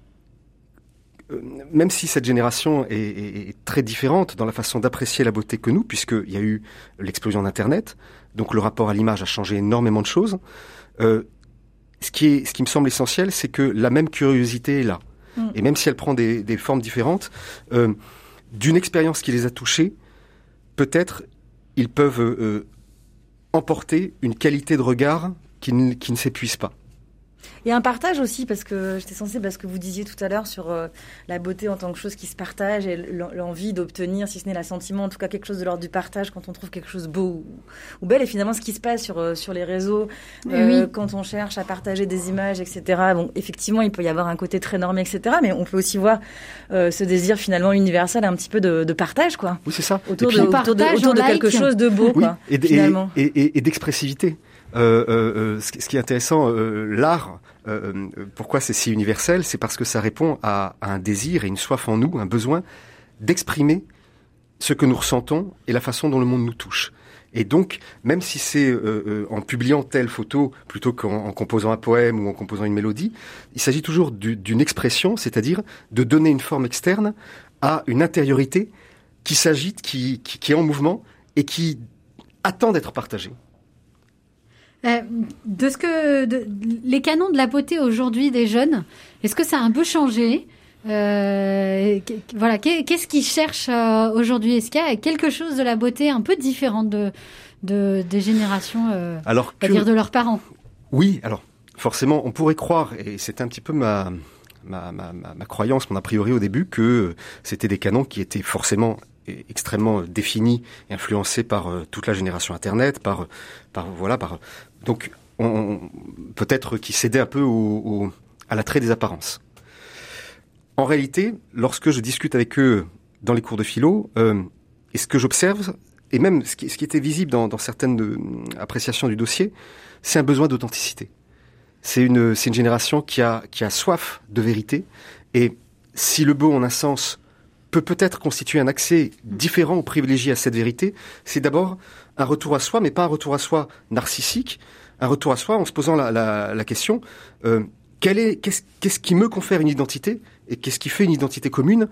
Speaker 6: même si cette génération est très différente dans la façon d'apprécier la beauté que nous, puisqu'il y a eu l'explosion d'Internet, donc le rapport à l'image a changé énormément de choses, ce qui me semble essentiel, c'est que la même curiosité est là. Et même si elle prend des formes différentes, d'une expérience qui les a touchés, peut-être ils peuvent emporter une qualité de regard qui ne s'épuise pas.
Speaker 3: Et un partage aussi, parce que j'étais sensible à ce que vous disiez tout à l'heure sur la beauté en tant que chose qui se partage et l'envie d'obtenir, si ce n'est l'assentiment, en tout cas quelque chose de l'ordre du partage quand on trouve quelque chose beau ou belle. Et finalement, ce qui se passe sur les réseaux, quand on cherche à partager des images, etc. Bon, effectivement, il peut y avoir un côté très normé, etc. Mais on peut aussi voir ce désir finalement universel, un petit peu de partage, quoi.
Speaker 6: Oui, c'est ça.
Speaker 3: Autour de quelque chose de beau,
Speaker 6: oui,
Speaker 3: quoi.
Speaker 6: Et d'expressivité. Ce qui est intéressant, l'art, pourquoi c'est si universel, c'est parce que ça répond à un désir et une soif en nous, un besoin d'exprimer ce que nous ressentons et la façon dont le monde nous touche. Et donc, même si c'est en publiant telle photo plutôt qu'en composant un poème ou en composant une mélodie, il s'agit toujours d'une expression, c'est-à-dire de donner une forme externe à une intériorité qui s'agite, qui est en mouvement et qui attend d'être partagée.
Speaker 2: Les canons de la beauté aujourd'hui des jeunes, est-ce que ça a un peu changé ? Voilà, qu'est-ce qu'ils cherchent aujourd'hui ? Est-ce qu'il y a quelque chose de la beauté un peu différente des générations, de leurs parents ?
Speaker 6: Oui, alors forcément, on pourrait croire, et c'était un petit peu ma croyance, mon a priori au début, que c'était des canons qui étaient forcément extrêmement définis et influencés par toute la génération Internet, donc peut-être qu'ils cédaient un peu à l'attrait des apparences. En réalité, lorsque je discute avec eux dans les cours de philo, et ce que j'observe, et même ce qui était visible dans certaines appréciations du dossier, c'est un besoin d'authenticité. C'est une génération qui a soif de vérité, et si le beau, en un sens, peut-être constituer un accès différent ou privilégié à cette vérité, c'est d'abord un retour à soi, mais pas un retour à soi narcissique, un retour à soi en se posant la question qu'est-ce qui me confère une identité et qu'est-ce qui fait une identité commune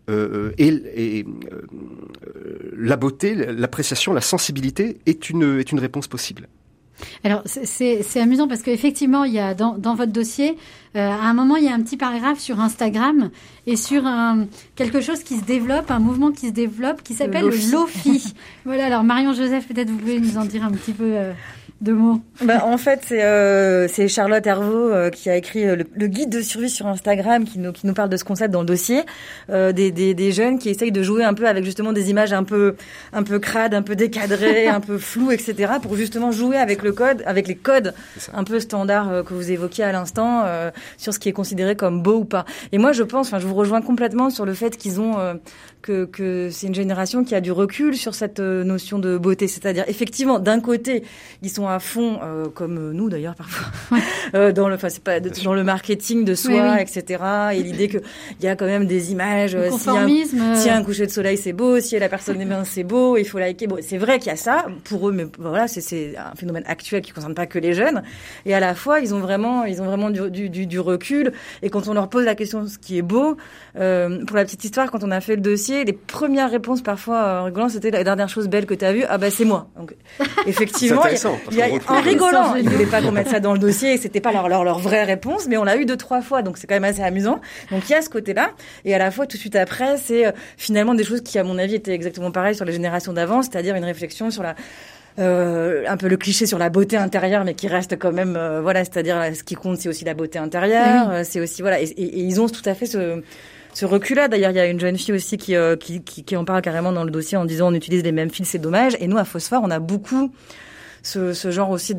Speaker 6: la beauté, l'appréciation, la sensibilité est une réponse possible.
Speaker 2: Alors c'est amusant parce qu'effectivement il y a dans votre dossier à un moment il y a un petit paragraphe sur Instagram et sur quelque chose qui se développe, un mouvement qui se développe qui s'appelle le Lofi. Voilà, alors Marion Joseph, peut-être vous pouvez nous en dire un petit peu de mots.
Speaker 3: En fait, c'est Charlotte Hervaux qui a écrit le guide de survie sur Instagram qui nous parle de ce concept dans le dossier, des jeunes qui essayent de jouer un peu avec justement des images un peu crades, un peu décadrées, un peu floues, etc. pour justement jouer avec les codes un peu standards que vous évoquiez à l'instant sur ce qui est considéré comme beau ou pas. Et moi, je vous rejoins complètement sur le fait qu'ils ont que c'est une génération qui a du recul sur cette notion de beauté. C'est-à-dire, effectivement, d'un côté, ils sont à fond, comme nous d'ailleurs parfois, dans le marketing de soi, etc. Et l'idée qu'il y a quand même des images.
Speaker 2: Le conformisme.
Speaker 3: Si un coucher de soleil, c'est beau. Si la personne est bien, c'est beau. Il faut liker. Bon, c'est vrai qu'il y a ça pour eux, mais voilà, c'est un phénomène actuel qui concerne pas que les jeunes. Et à la fois, ils ont vraiment du recul. Et quand on leur pose la question de ce qui est beau, pour la petite histoire, quand on a fait le dossier, les premières réponses parfois rigolantes, c'était la dernière chose belle que tu as vue. Ah bah c'est moi. Donc effectivement, en rigolant, ils voulaient pas qu'on mette ça dans le dossier. Et c'était pas leur vraie réponse, mais on l'a eu 2-3 fois, donc c'est quand même assez amusant. Donc il y a ce côté-là, et à la fois tout de suite après, c'est finalement des choses qui, à mon avis, étaient exactement pareilles sur les générations d'avant, c'est-à-dire une réflexion sur un peu le cliché sur la beauté intérieure, mais qui reste quand même, c'est-à-dire ce qui compte, c'est aussi la beauté intérieure, c'est aussi et ils ont tout à fait ce recul-là. D'ailleurs, il y a une jeune fille aussi qui en parle carrément dans le dossier en disant on utilise les mêmes fils, c'est dommage. Et nous, à Phosphore, on a beaucoup ce genre aussi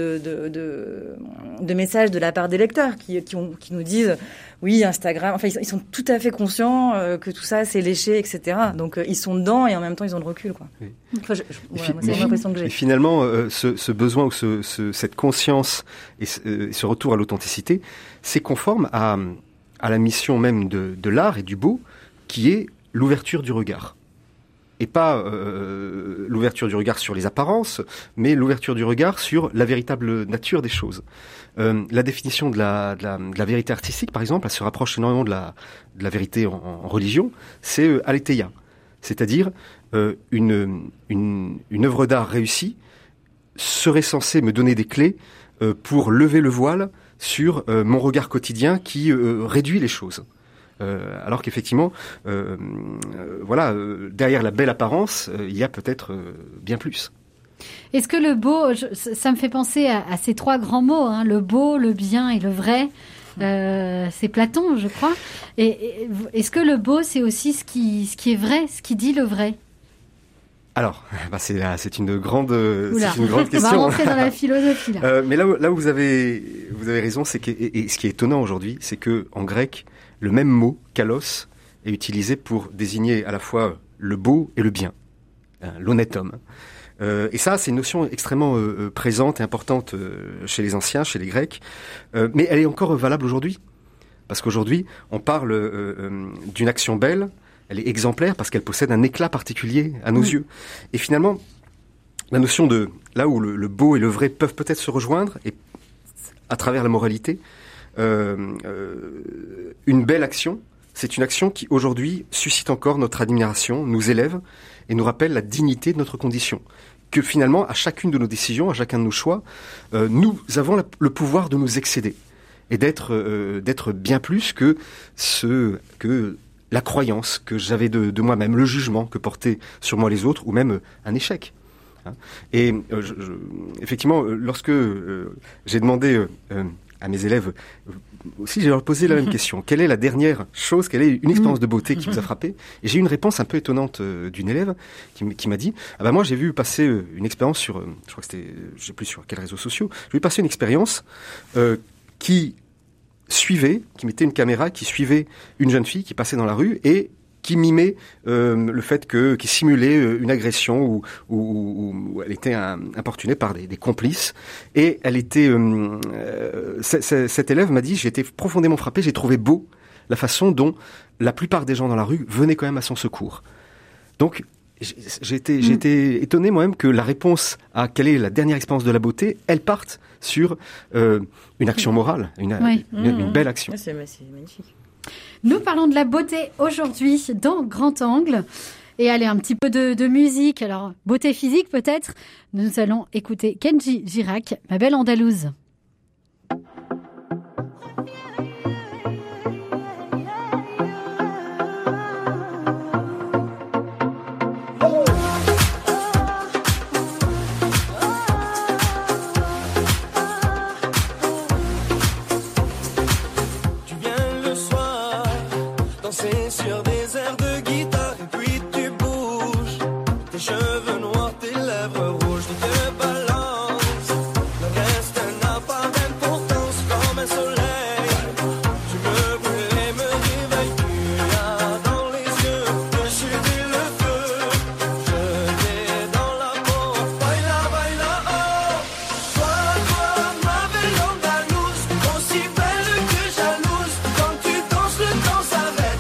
Speaker 3: de messages de la part des lecteurs qui nous disent oui, Instagram, enfin ils sont tout à fait conscients que tout ça c'est léché, etc. Donc ils sont dedans et en même temps ils ont le recul, quoi. Oui. Enfin, c'est l'impression que j'ai.
Speaker 6: Et finalement, ce besoin ou cette conscience et ce retour à l'authenticité, c'est conforme à la mission même de l'art et du beau, qui est l'ouverture du regard. Et pas l'ouverture du regard sur les apparences, mais l'ouverture du regard sur la véritable nature des choses. La définition de la vérité artistique, par exemple, elle se rapproche énormément de la vérité en religion, c'est aletheia, c'est-à-dire une œuvre d'art réussie serait censée me donner des clés pour lever le voile sur mon regard quotidien qui réduit les choses. Alors qu'effectivement, derrière la belle apparence, il y a peut-être bien plus.
Speaker 2: Est-ce que le beau, ça me fait penser à ces 3 grands mots, hein, le beau, le bien et le vrai. C'est Platon, je crois. Et est-ce que le beau, c'est aussi ce qui est vrai, ce qui dit le vrai ?
Speaker 6: Alors, c'est une grande question.
Speaker 2: On va rentrer dans la philosophie là.
Speaker 6: Mais là où vous avez raison, c'est que et ce qui est étonnant aujourd'hui, c'est que en grec, le même mot, kalos, est utilisé pour désigner à la fois le beau et le bien, l'honnête homme. Et ça, c'est une notion extrêmement présente et importante chez les anciens, chez les Grecs, mais elle est encore valable aujourd'hui. Parce qu'aujourd'hui, on parle d'une action belle, elle est exemplaire parce qu'elle possède un éclat particulier à nos yeux. Et finalement, la notion de là où le beau et le vrai peuvent peut-être se rejoindre, et à travers la moralité, une belle action, c'est une action qui aujourd'hui suscite encore notre admiration, nous élève et nous rappelle la dignité de notre condition. Que finalement, à chacune de nos décisions, à chacun de nos choix, nous avons le pouvoir de nous excéder et d'être bien plus que la croyance que j'avais de moi-même, le jugement que portaient sur moi les autres, ou même un échec. Et effectivement, lorsque j'ai demandé à mes élèves, aussi j'ai leur posé la même question, quelle est la dernière chose, quelle est une expérience de beauté qui vous a frappé? Et j'ai eu une réponse un peu étonnante d'une élève qui m'a dit, moi j'ai vu passer une expérience sur, je crois que c'était, je sais plus sur quels réseaux sociaux, j'ai vu passer une expérience qui mettait une caméra, qui suivait une jeune fille qui passait dans la rue et qui mimait le fait qui simulait une agression où elle était importunée par des complices. Et elle était, cette élève m'a dit, j'ai été profondément frappé, j'ai trouvé beau la façon dont la plupart des gens dans la rue venaient quand même à son secours. Donc, j'ai été étonné moi-même que la réponse à quelle est la dernière expérience de la beauté, elle parte sur une action morale, une belle action.
Speaker 3: C'est magnifique.
Speaker 2: Nous parlons de la beauté aujourd'hui dans Grand Angle. Et allez, un petit peu de musique. Alors, beauté physique peut-être. Nous allons écouter Kenji Girac, Ma belle Andalouse.
Speaker 7: Sur des airs de guitare et puis tu bouges tes cheveux noirs, tes lèvres rouges, tu te balances. Le reste n'a pas d'importance comme un soleil. Tu me brûles et me réveilles. Tu as dans les yeux que je suis le feu. Je t'ai dans la peau. Baila, baila, oh. Toi, ma belle Andalouse, aussi belle que jalouse. Quand tu danses, le temps s'arrête.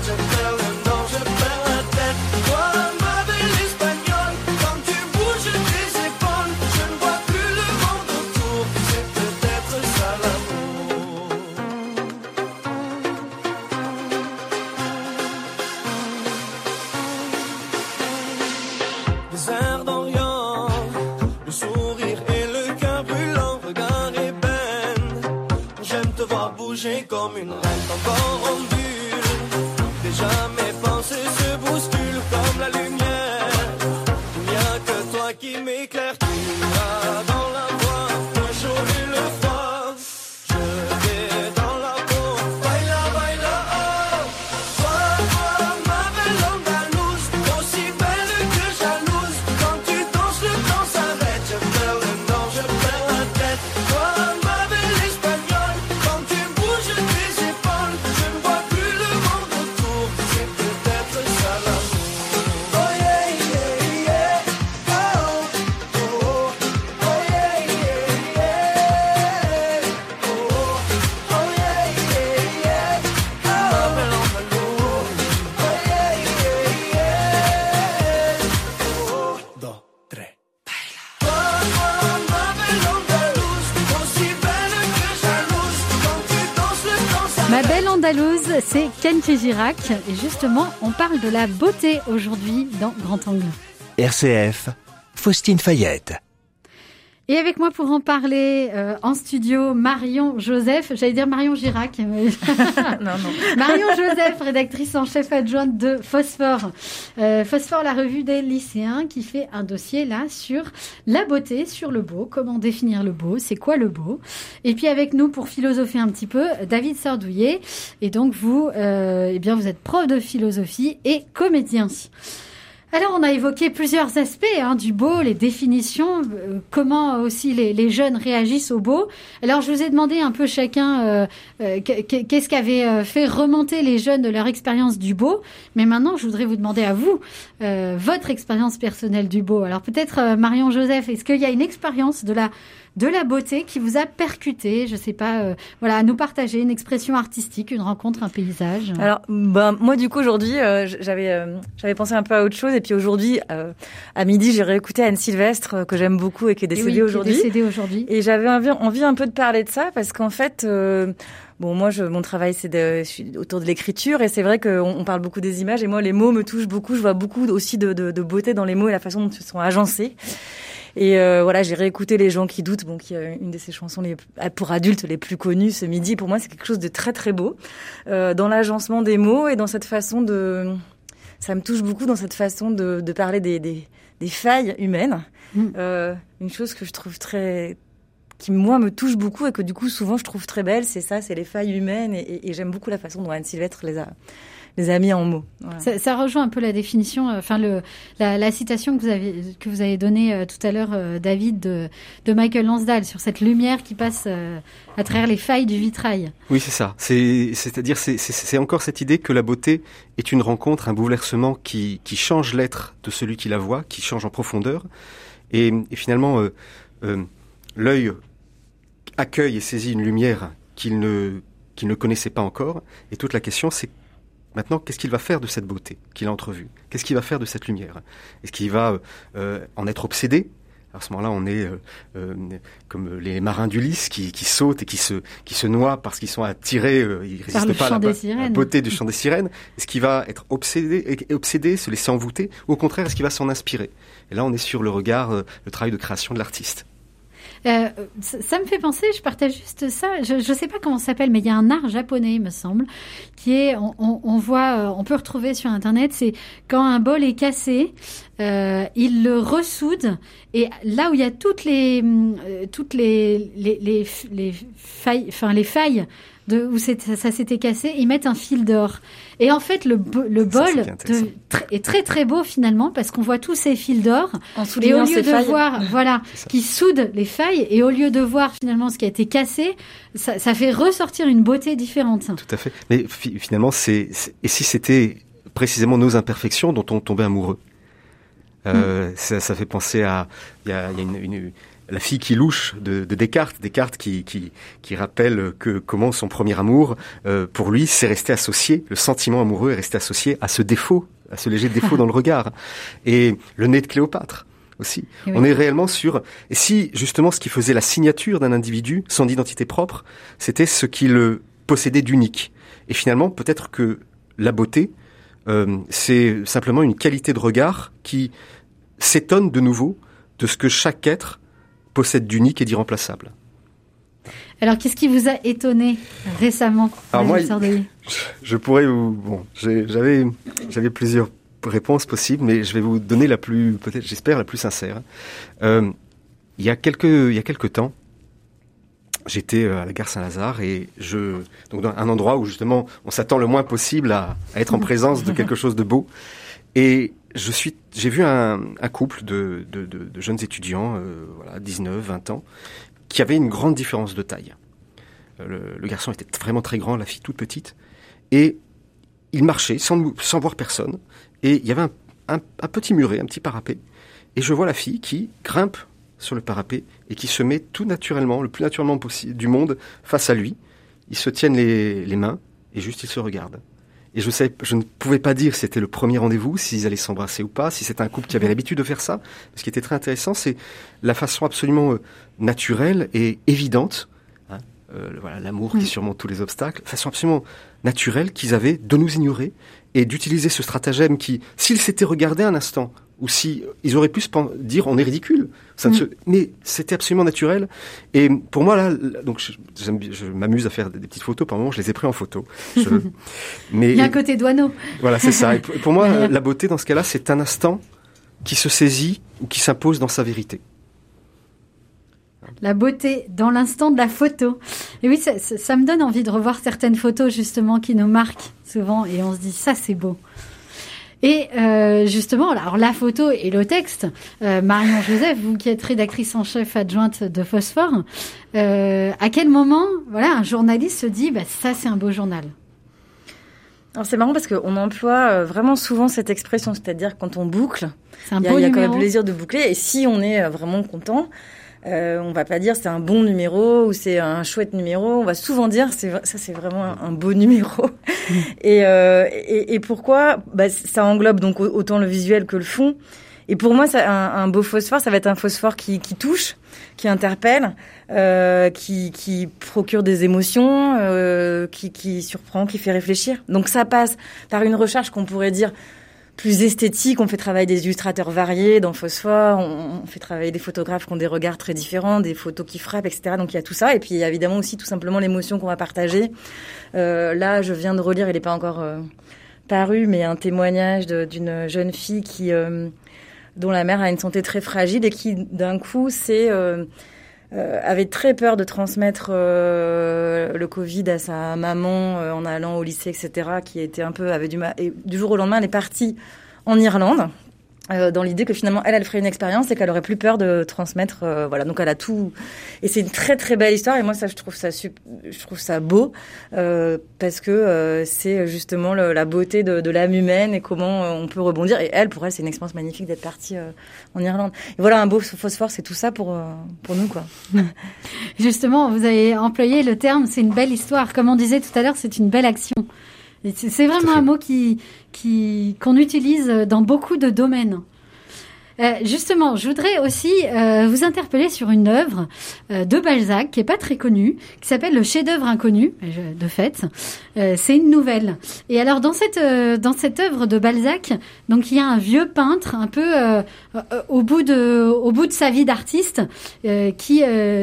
Speaker 7: Des airs d'Orient, le sourire et le cœur brûlant, regard ébène. J'aime te voir bouger comme une reine, ton corps ondule. Déjà mes pensées se bousculent comme la lumière. Il n'y a que toi qui m'éclaire, tu as dans la voix le chaud et le froid. Je t'ai dans la peau, baila, baila, oh. Toi, ma belle Andalouse, aussi belle que jalouse. Quand tu danses, le temps s'arrête. Je perds le nord, je perds la tête. Toi, ma belle Espagnole, quand tu bouges tes épaules, je ne vois plus le monde autour. C'est peut-être ça l'amour. Oh yeah, yeah, yeah. Oh, oh, oh, oh yeah, yeah, yeah. Oh, oh yeah, yeah, yeah. Ma belle Andalouse. Oh yeah, yeah, yeah. Oh, dos, tres. Toi, ma belle Andalouse, aussi belle que jalouse. Quand tu danses, le temps s'arrête.
Speaker 2: Ma belle Andalouse, c'est Kenji Girac. Et justement, on parle de la beauté aujourd'hui dans Grand Angle.
Speaker 4: RCF, Faustine Fayette.
Speaker 2: Et avec moi pour en parler en studio, Marion Joseph, j'allais dire Marion Girac. Mais...
Speaker 3: Non.
Speaker 2: Marion Joseph, rédactrice en chef adjointe de Phosphore. Phosphore, la revue des lycéens, qui fait un dossier là sur la beauté, sur le beau, comment définir le beau, c'est quoi le beau. Et puis avec nous pour philosopher un petit peu, David Sardouillet. Et donc vous, vous êtes prof de philosophie et comédien. Alors, on a évoqué plusieurs aspects du beau, les définitions, comment aussi les jeunes réagissent au beau. Alors, je vous ai demandé un peu chacun qu'est-ce qu'avait fait remonter les jeunes de leur expérience du beau. Mais maintenant, je voudrais vous demander à vous votre expérience personnelle du beau. Alors, peut-être Marion Joseph, est-ce qu'il y a une expérience de la beauté qui vous a percuté, je sais pas, à nous partager une expression artistique, une rencontre, un paysage.
Speaker 3: Alors, moi du coup aujourd'hui, j'avais pensé un peu à autre chose et puis aujourd'hui, à midi, j'ai réécouté Anne Sylvestre que j'aime beaucoup et qui est décédée aujourd'hui. Et j'avais envie un peu de parler de ça parce qu'en fait. Moi, mon travail, je suis autour de l'écriture et c'est vrai qu'on parle beaucoup des images et moi, les mots me touchent beaucoup. Je vois beaucoup aussi de beauté dans les mots et la façon dont ils sont agencés. Et j'ai réécouté Les gens qui doutent, qui est une de ses chansons pour adultes les plus connues ce midi. Pour moi, c'est quelque chose de très très beau dans l'agencement des mots et dans cette façon ça me touche beaucoup dans cette façon de parler des failles humaines. Une chose que je trouve qui moi me touche beaucoup et que du coup souvent je trouve très belle, c'est les failles humaines et j'aime beaucoup la façon dont Anne Sylvestre les a mis en mots. Voilà.
Speaker 2: Ça rejoint un peu la définition, la citation que vous avez donnée tout à l'heure, David, de Michael Lansdale sur cette lumière qui passe à travers les failles du vitrail.
Speaker 6: Oui, c'est ça. C'est-à-dire, c'est encore cette idée que la beauté est une rencontre, un bouleversement qui change l'être de celui qui la voit, qui change en profondeur. Et finalement, l'œil accueille et saisit une lumière qu'il ne connaissait pas encore. Et toute la question, c'est maintenant, qu'est-ce qu'il va faire de cette beauté qu'il a entrevue? Qu'est-ce qu'il va faire de cette lumière? Est-ce qu'il va en être obsédé? À ce moment-là, on est comme les marins d'Ulysse qui sautent et qui se noient parce qu'ils sont attirés, ils résistent pas à la beauté du chant des sirènes. Est-ce qu'il va être obsédé, se laisser envoûter? Ou au contraire, est-ce qu'il va s'en inspirer? Et là, on est sur le regard, le travail de création de l'artiste.
Speaker 2: Ça me fait penser, je partage juste ça, je sais pas comment ça s'appelle, mais il y a un art japonais, il me semble, qui est, on peut retrouver sur Internet, c'est quand un bol est cassé, il le ressoude, et là où il y a toutes les failles où ça s'était cassé, ils mettent un fil d'or. Et en fait, le bol est très très beau finalement parce qu'on voit tous ces fils d'or. Et au lieu de voir, qui soudent les failles, et au lieu de voir finalement ce qui a été cassé, ça fait ressortir une beauté différente.
Speaker 6: Tout à fait. Mais finalement, et si c'était précisément nos imperfections dont on tombait amoureux? Ça fait penser à, il y a la fille qui louche de Descartes qui rappelle que comment son premier amour, pour lui, c'est resté associé, le sentiment amoureux est resté associé à ce défaut, à ce léger défaut dans le regard. Et le nez de Cléopâtre aussi. Oui. On est réellement sur, et si justement ce qui faisait la signature d'un individu, son identité propre, c'était ce qu'il possédait d'unique. Et finalement, peut-être que la beauté, c'est simplement une qualité de regard qui s'étonne de nouveau de ce que chaque être possède d'unique et d'irremplaçable.
Speaker 2: Alors, qu'est-ce qui vous a étonné récemment?
Speaker 6: Alors moi, je pourrais j'avais plusieurs réponses possibles, mais je vais vous donner la plus, peut-être, j'espère, la plus sincère. Il y a quelques temps, j'étais à la gare Saint-Lazare et donc dans un endroit où justement on s'attend le moins possible à être en présence de quelque chose de beau. Et j'ai vu un couple de jeunes étudiants, 19, 20 ans, qui avaient une grande différence de taille. Le garçon était vraiment très grand, la fille toute petite, et ils marchaient sans voir personne. Et il y avait un petit muret, un petit parapet, et je vois la fille qui grimpe sur le parapet et qui se met tout naturellement, le plus naturellement possible du monde, face à lui. Ils se tiennent les mains et juste ils se regardent. Et je ne pouvais pas dire si c'était le premier rendez-vous, s'ils allaient s'embrasser ou pas, si c'était un couple qui avait l'habitude de faire ça. Ce qui était très intéressant, c'est la façon absolument naturelle et évidente, l'amour qui surmonte tous les obstacles, façon absolument naturelle qu'ils avaient de nous ignorer et d'utiliser ce stratagème qui, s'ils s'étaient regardés un instant, ou si ils auraient pu se dire on est ridicule, mais c'était absolument naturel. Et pour moi là, donc je m'amuse à faire des petites photos. Par moment, je les ai pris en photo.
Speaker 2: Mais il y a un côté douaneau.
Speaker 6: Voilà, c'est ça. Et pour moi, la beauté dans ce cas-là, c'est un instant qui se saisit ou qui s'impose dans sa vérité.
Speaker 2: La beauté dans l'instant de la photo. Et oui, ça me donne envie de revoir certaines photos justement qui nous marquent souvent et on se dit ça c'est beau. Et justement, alors la photo et le texte, Marion Joseph, vous qui êtes rédactrice en chef adjointe de Phosphore, à quel moment, voilà, un journaliste se dit, ça c'est un beau journal?
Speaker 3: Alors c'est marrant parce qu'on emploie vraiment souvent cette expression, c'est-à-dire quand on boucle, il y a quand même plaisir de boucler, et si on est vraiment content, on va pas dire c'est un bon numéro ou c'est un chouette numéro, on va souvent dire c'est vraiment un beau numéro. Et pourquoi? Ça englobe donc autant le visuel que le fond. Et pour moi, un beau phosphore, ça va être un phosphore qui touche, qui interpelle, qui procure des émotions, qui surprend, qui fait réfléchir. Donc ça passe par une recherche qu'on pourrait dire plus esthétique. On fait travailler des illustrateurs variés dans Phosphore, on fait travailler des photographes qui ont des regards très différents, des photos qui frappent, etc. Donc il y a tout ça. Et puis il y a évidemment aussi tout simplement l'émotion qu'on va partager. Là, je viens de relire, il n'est pas encore paru, mais un témoignage d'une jeune fille dont la mère a une santé très fragile et qui, d'un coup, avait très peur de transmettre le Covid à sa maman en allant au lycée, etc., qui était avait du mal. Et du jour au lendemain, elle est partie en Irlande, dans l'idée que finalement, elle ferait une expérience et qu'elle aurait plus peur de transmettre. Voilà, donc elle a tout. Et c'est une très très belle histoire. Et moi, je trouve ça beau parce que c'est justement la beauté de l'âme humaine et comment on peut rebondir. Et pour elle, c'est une expérience magnifique d'être partie en Irlande. Et voilà, un beau phosphore, c'est tout ça pour nous, quoi.
Speaker 2: Justement, vous avez employé le terme, c'est une belle histoire. Comme on disait tout à l'heure, c'est une belle action. Et c'est vraiment un mot qu'on utilise dans beaucoup de domaines. Justement, je voudrais aussi vous interpeller sur une œuvre de Balzac qui est pas très connue, qui s'appelle Le chef-d'œuvre inconnu, de fait. C'est une nouvelle. Et alors dans cette œuvre de Balzac, donc il y a un vieux peintre un peu au bout de sa vie d'artiste qui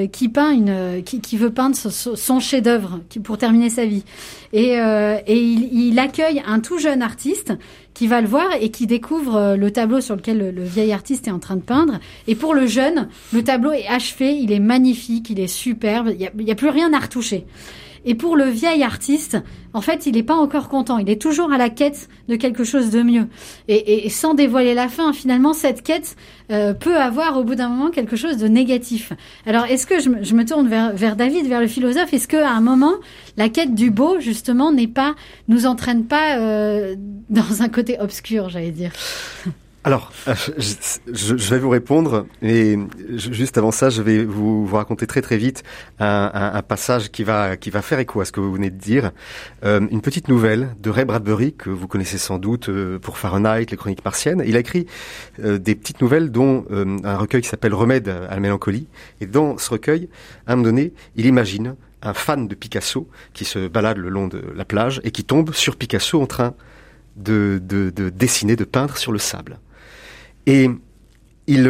Speaker 2: veut peindre son chef-d'œuvre pour terminer sa vie. Et il accueille un tout jeune artiste qui va le voir et qui découvre le tableau sur lequel le vieil artiste est en train de peindre. Et pour le jeune, le tableau est achevé, il est magnifique, il est superbe, il y a plus rien à retoucher. Et pour le vieil artiste, en fait, il n'est pas encore content. Il est toujours à la quête de quelque chose de mieux. Et sans dévoiler la fin, finalement, cette quête peut avoir au bout d'un moment quelque chose de négatif. Alors, est-ce que je me tourne vers David, vers le philosophe, est-ce qu'à un moment, la quête du beau, justement, nous entraîne pas dans un côté obscur, j'allais dire?
Speaker 6: Alors, je vais vous répondre, et juste avant ça, je vais vous raconter très très vite un passage qui va faire écho à ce que vous venez de dire. Une petite nouvelle de Ray Bradbury, que vous connaissez sans doute pour Fahrenheit, les Chroniques martiennes. Il a écrit des petites nouvelles, dont un recueil qui s'appelle Remède à la mélancolie. Et dans ce recueil, à un moment donné, il imagine un fan de Picasso qui se balade le long de la plage et qui tombe sur Picasso en train de dessiner, de peindre sur le sable. Et il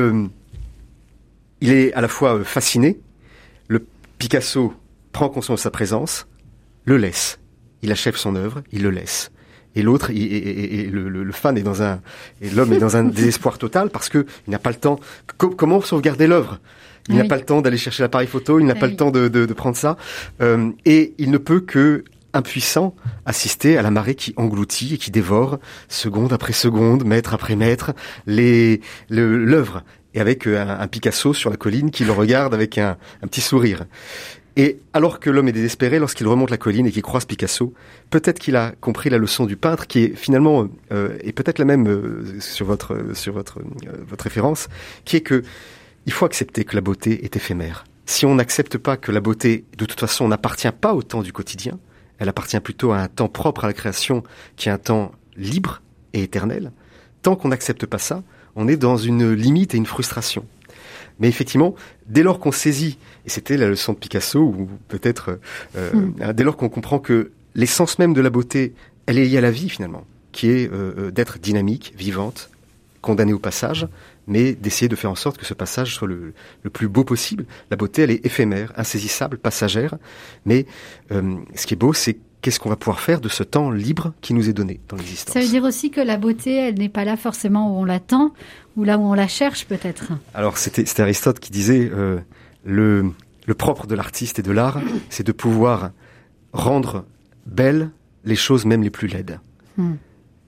Speaker 6: est à la fois fasciné. Le Picasso prend conscience de sa présence, le laisse. Il achève son œuvre, il le laisse. Et l'autre, le fan et l'homme est dans un désespoir total parce que il n'a pas le temps. Comment sauvegarder l'œuvre? Il n'a pas le temps d'aller chercher l'appareil photo, il n'a pas le temps de prendre ça. Et il ne peut que, impuissant, assister à la marée qui engloutit et qui dévore, seconde après seconde, mètre après mètre, l'œuvre. Et avec un Picasso sur la colline qui le regarde avec un petit sourire. Et alors que l'homme est désespéré, lorsqu'il remonte la colline et qu'il croise Picasso, peut-être qu'il a compris la leçon du peintre, qui est finalement, et peut-être la même sur votre référence, qui est que il faut accepter que la beauté est éphémère. Si on n'accepte pas que la beauté, de toute façon, n'appartient pas au temps du quotidien, elle appartient plutôt à un temps propre à la création, qui est un temps libre et éternel. Tant qu'on n'accepte pas ça, on est dans une limite et une frustration. Mais effectivement, dès lors qu'on saisit, et c'était la leçon de Picasso, ou peut-être dès lors qu'on comprend que l'essence même de la beauté, elle est liée à la vie finalement, qui est d'être dynamique, vivante, condamnée au passage, mais d'essayer de faire en sorte que ce passage soit le plus beau possible. La beauté, elle est éphémère, insaisissable, passagère, mais ce qui est beau, c'est qu'est-ce qu'on va pouvoir faire de ce temps libre qui nous est donné dans l'existence.
Speaker 2: Ça veut dire aussi que la beauté, elle n'est pas là forcément où on l'attend, ou là où on la cherche peut-être. Alors
Speaker 6: c'était Aristote qui disait le propre de l'artiste et de l'art, c'est de pouvoir rendre belles les choses même les plus laides.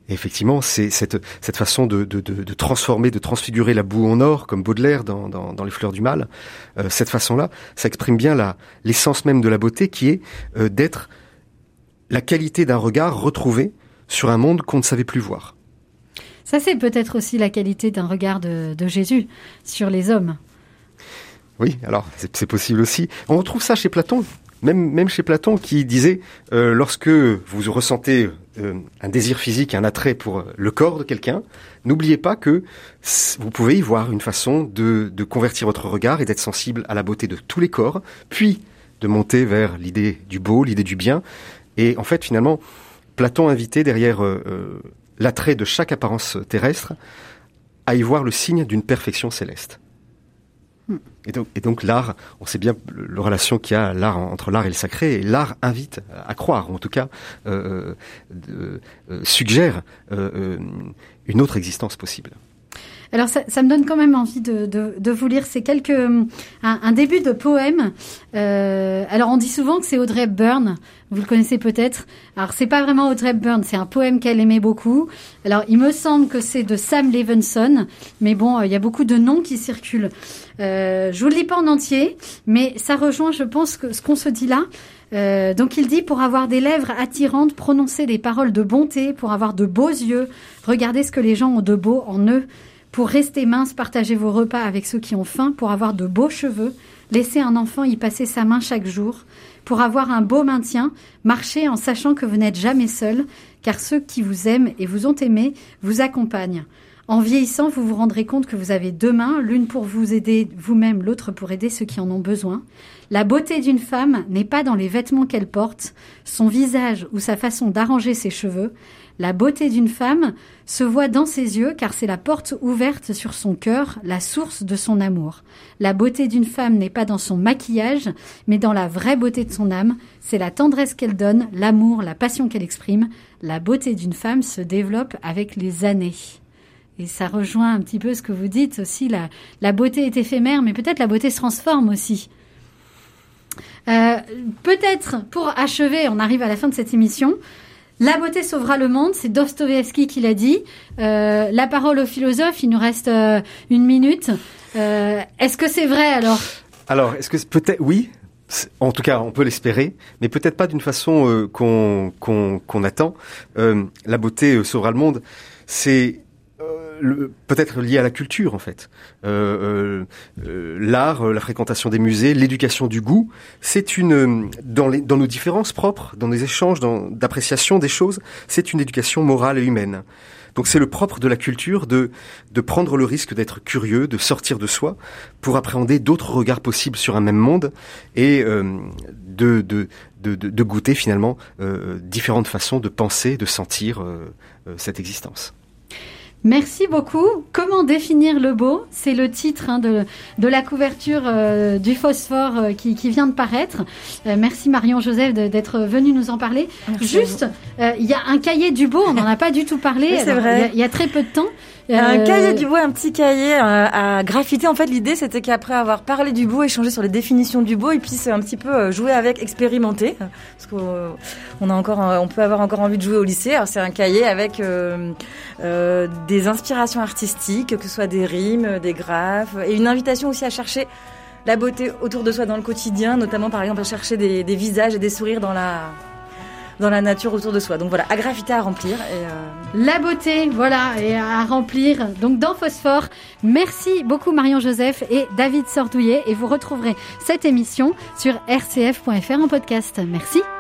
Speaker 6: Et effectivement, c'est cette façon de transformer, de transfigurer la boue en or, comme Baudelaire dans Les Fleurs du Mal. Cette façon-là, ça exprime bien l'essence même de la beauté, qui est d'être la qualité d'un regard retrouvé sur un monde qu'on ne savait plus voir.
Speaker 2: Ça, c'est peut-être aussi la qualité d'un regard de Jésus sur les hommes.
Speaker 6: Oui, alors c'est possible aussi. On retrouve ça chez Platon. Même chez Platon, qui disait lorsque vous ressentez un désir physique, un attrait pour le corps de quelqu'un, n'oubliez pas que vous pouvez y voir une façon de convertir votre regard et d'être sensible à la beauté de tous les corps, puis de monter vers l'idée du beau, l'idée du bien. Et en fait, finalement, Platon invitait derrière l'attrait de chaque apparence terrestre à y voir le signe d'une perfection céleste. Et donc l'art, on sait bien la relation qu'il y a entre l'art et le sacré, et l'art invite à croire, ou en tout cas suggère une autre existence possible.
Speaker 2: Alors ça me donne quand même envie de vous lire ces un début de poème. Alors on dit souvent que c'est Audrey Hepburn, vous le connaissez peut-être. Alors c'est pas vraiment Audrey Hepburn, c'est un poème qu'elle aimait beaucoup. Alors il me semble que c'est de Sam Levinson, mais bon, il y a beaucoup de noms qui circulent. Je vous le lis pas en entier, mais ça rejoint, je pense, ce qu'on se dit là. Donc il dit: pour avoir des lèvres attirantes, prononcer des paroles de bonté, pour avoir de beaux yeux, regardez ce que les gens ont de beau en eux. Pour rester mince, partagez vos repas avec ceux qui ont faim. Pour avoir de beaux cheveux, laissez un enfant y passer sa main chaque jour. Pour avoir un beau maintien, marchez en sachant que vous n'êtes jamais seul, car ceux qui vous aiment et vous ont aimé vous accompagnent. En vieillissant, vous vous rendrez compte que vous avez deux mains, l'une pour vous aider vous-même, l'autre pour aider ceux qui en ont besoin. La beauté d'une femme n'est pas dans les vêtements qu'elle porte, son visage ou sa façon d'arranger ses cheveux. La beauté d'une femme se voit dans ses yeux, car c'est la porte ouverte sur son cœur, la source de son amour. La beauté d'une femme n'est pas dans son maquillage, mais dans la vraie beauté de son âme. C'est la tendresse qu'elle donne, l'amour, la passion qu'elle exprime. La beauté d'une femme se développe avec les années. Et ça rejoint un petit peu ce que vous dites aussi, la beauté est éphémère, mais peut-être la beauté se transforme aussi. Peut-être, pour achever, on arrive à la fin de cette émission, la beauté sauvera le monde, c'est Dostoïevski qui l'a dit. La parole aux philosophes, il nous reste 1 minute. Est-ce que c'est vrai alors ?
Speaker 6: Alors, est-ce que peut-être oui, en tout cas on peut l'espérer, mais peut-être pas d'une façon qu'on attend. La beauté sauvera le monde, c'est peut-être lié à la culture en fait. L'art, la fréquentation des musées, l'éducation du goût, c'est dans nos différences propres, dans les échanges d'appréciation des choses, c'est une éducation morale et humaine. Donc c'est le propre de la culture de prendre le risque d'être curieux, de sortir de soi pour appréhender d'autres regards possibles sur un même monde et de goûter finalement différentes façons de penser, de sentir cette existence.
Speaker 2: Merci beaucoup. Comment définir le beau ? C'est le titre de la couverture du Phosphore qui vient de paraître. Merci Marion Joseph d'être venue nous en parler.
Speaker 3: Merci.
Speaker 2: Juste, il y a un cahier du beau, on n'en a pas du tout parlé.
Speaker 3: Oui, c'est vrai.
Speaker 2: Il y a très peu de temps.
Speaker 3: Un cahier du beau, un petit cahier à graffiter. En fait, l'idée, c'était qu'après avoir parlé du beau, échanger sur les définitions du beau, et puis c'est un petit peu jouer avec, expérimenter, parce qu'on peut avoir encore envie de jouer au lycée. Alors c'est un cahier avec des inspirations artistiques, que ce soit des rimes, des graphes, et une invitation aussi à chercher la beauté autour de soi dans le quotidien, notamment par exemple à chercher des visages et des sourires dans la nature autour de soi. Donc voilà, à graffiter, à remplir.
Speaker 2: La beauté, voilà, et à remplir. Donc dans Phosphore, merci beaucoup Marion Joseph et David Sordouillet. Et vous retrouverez cette émission sur rcf.fr en podcast. Merci.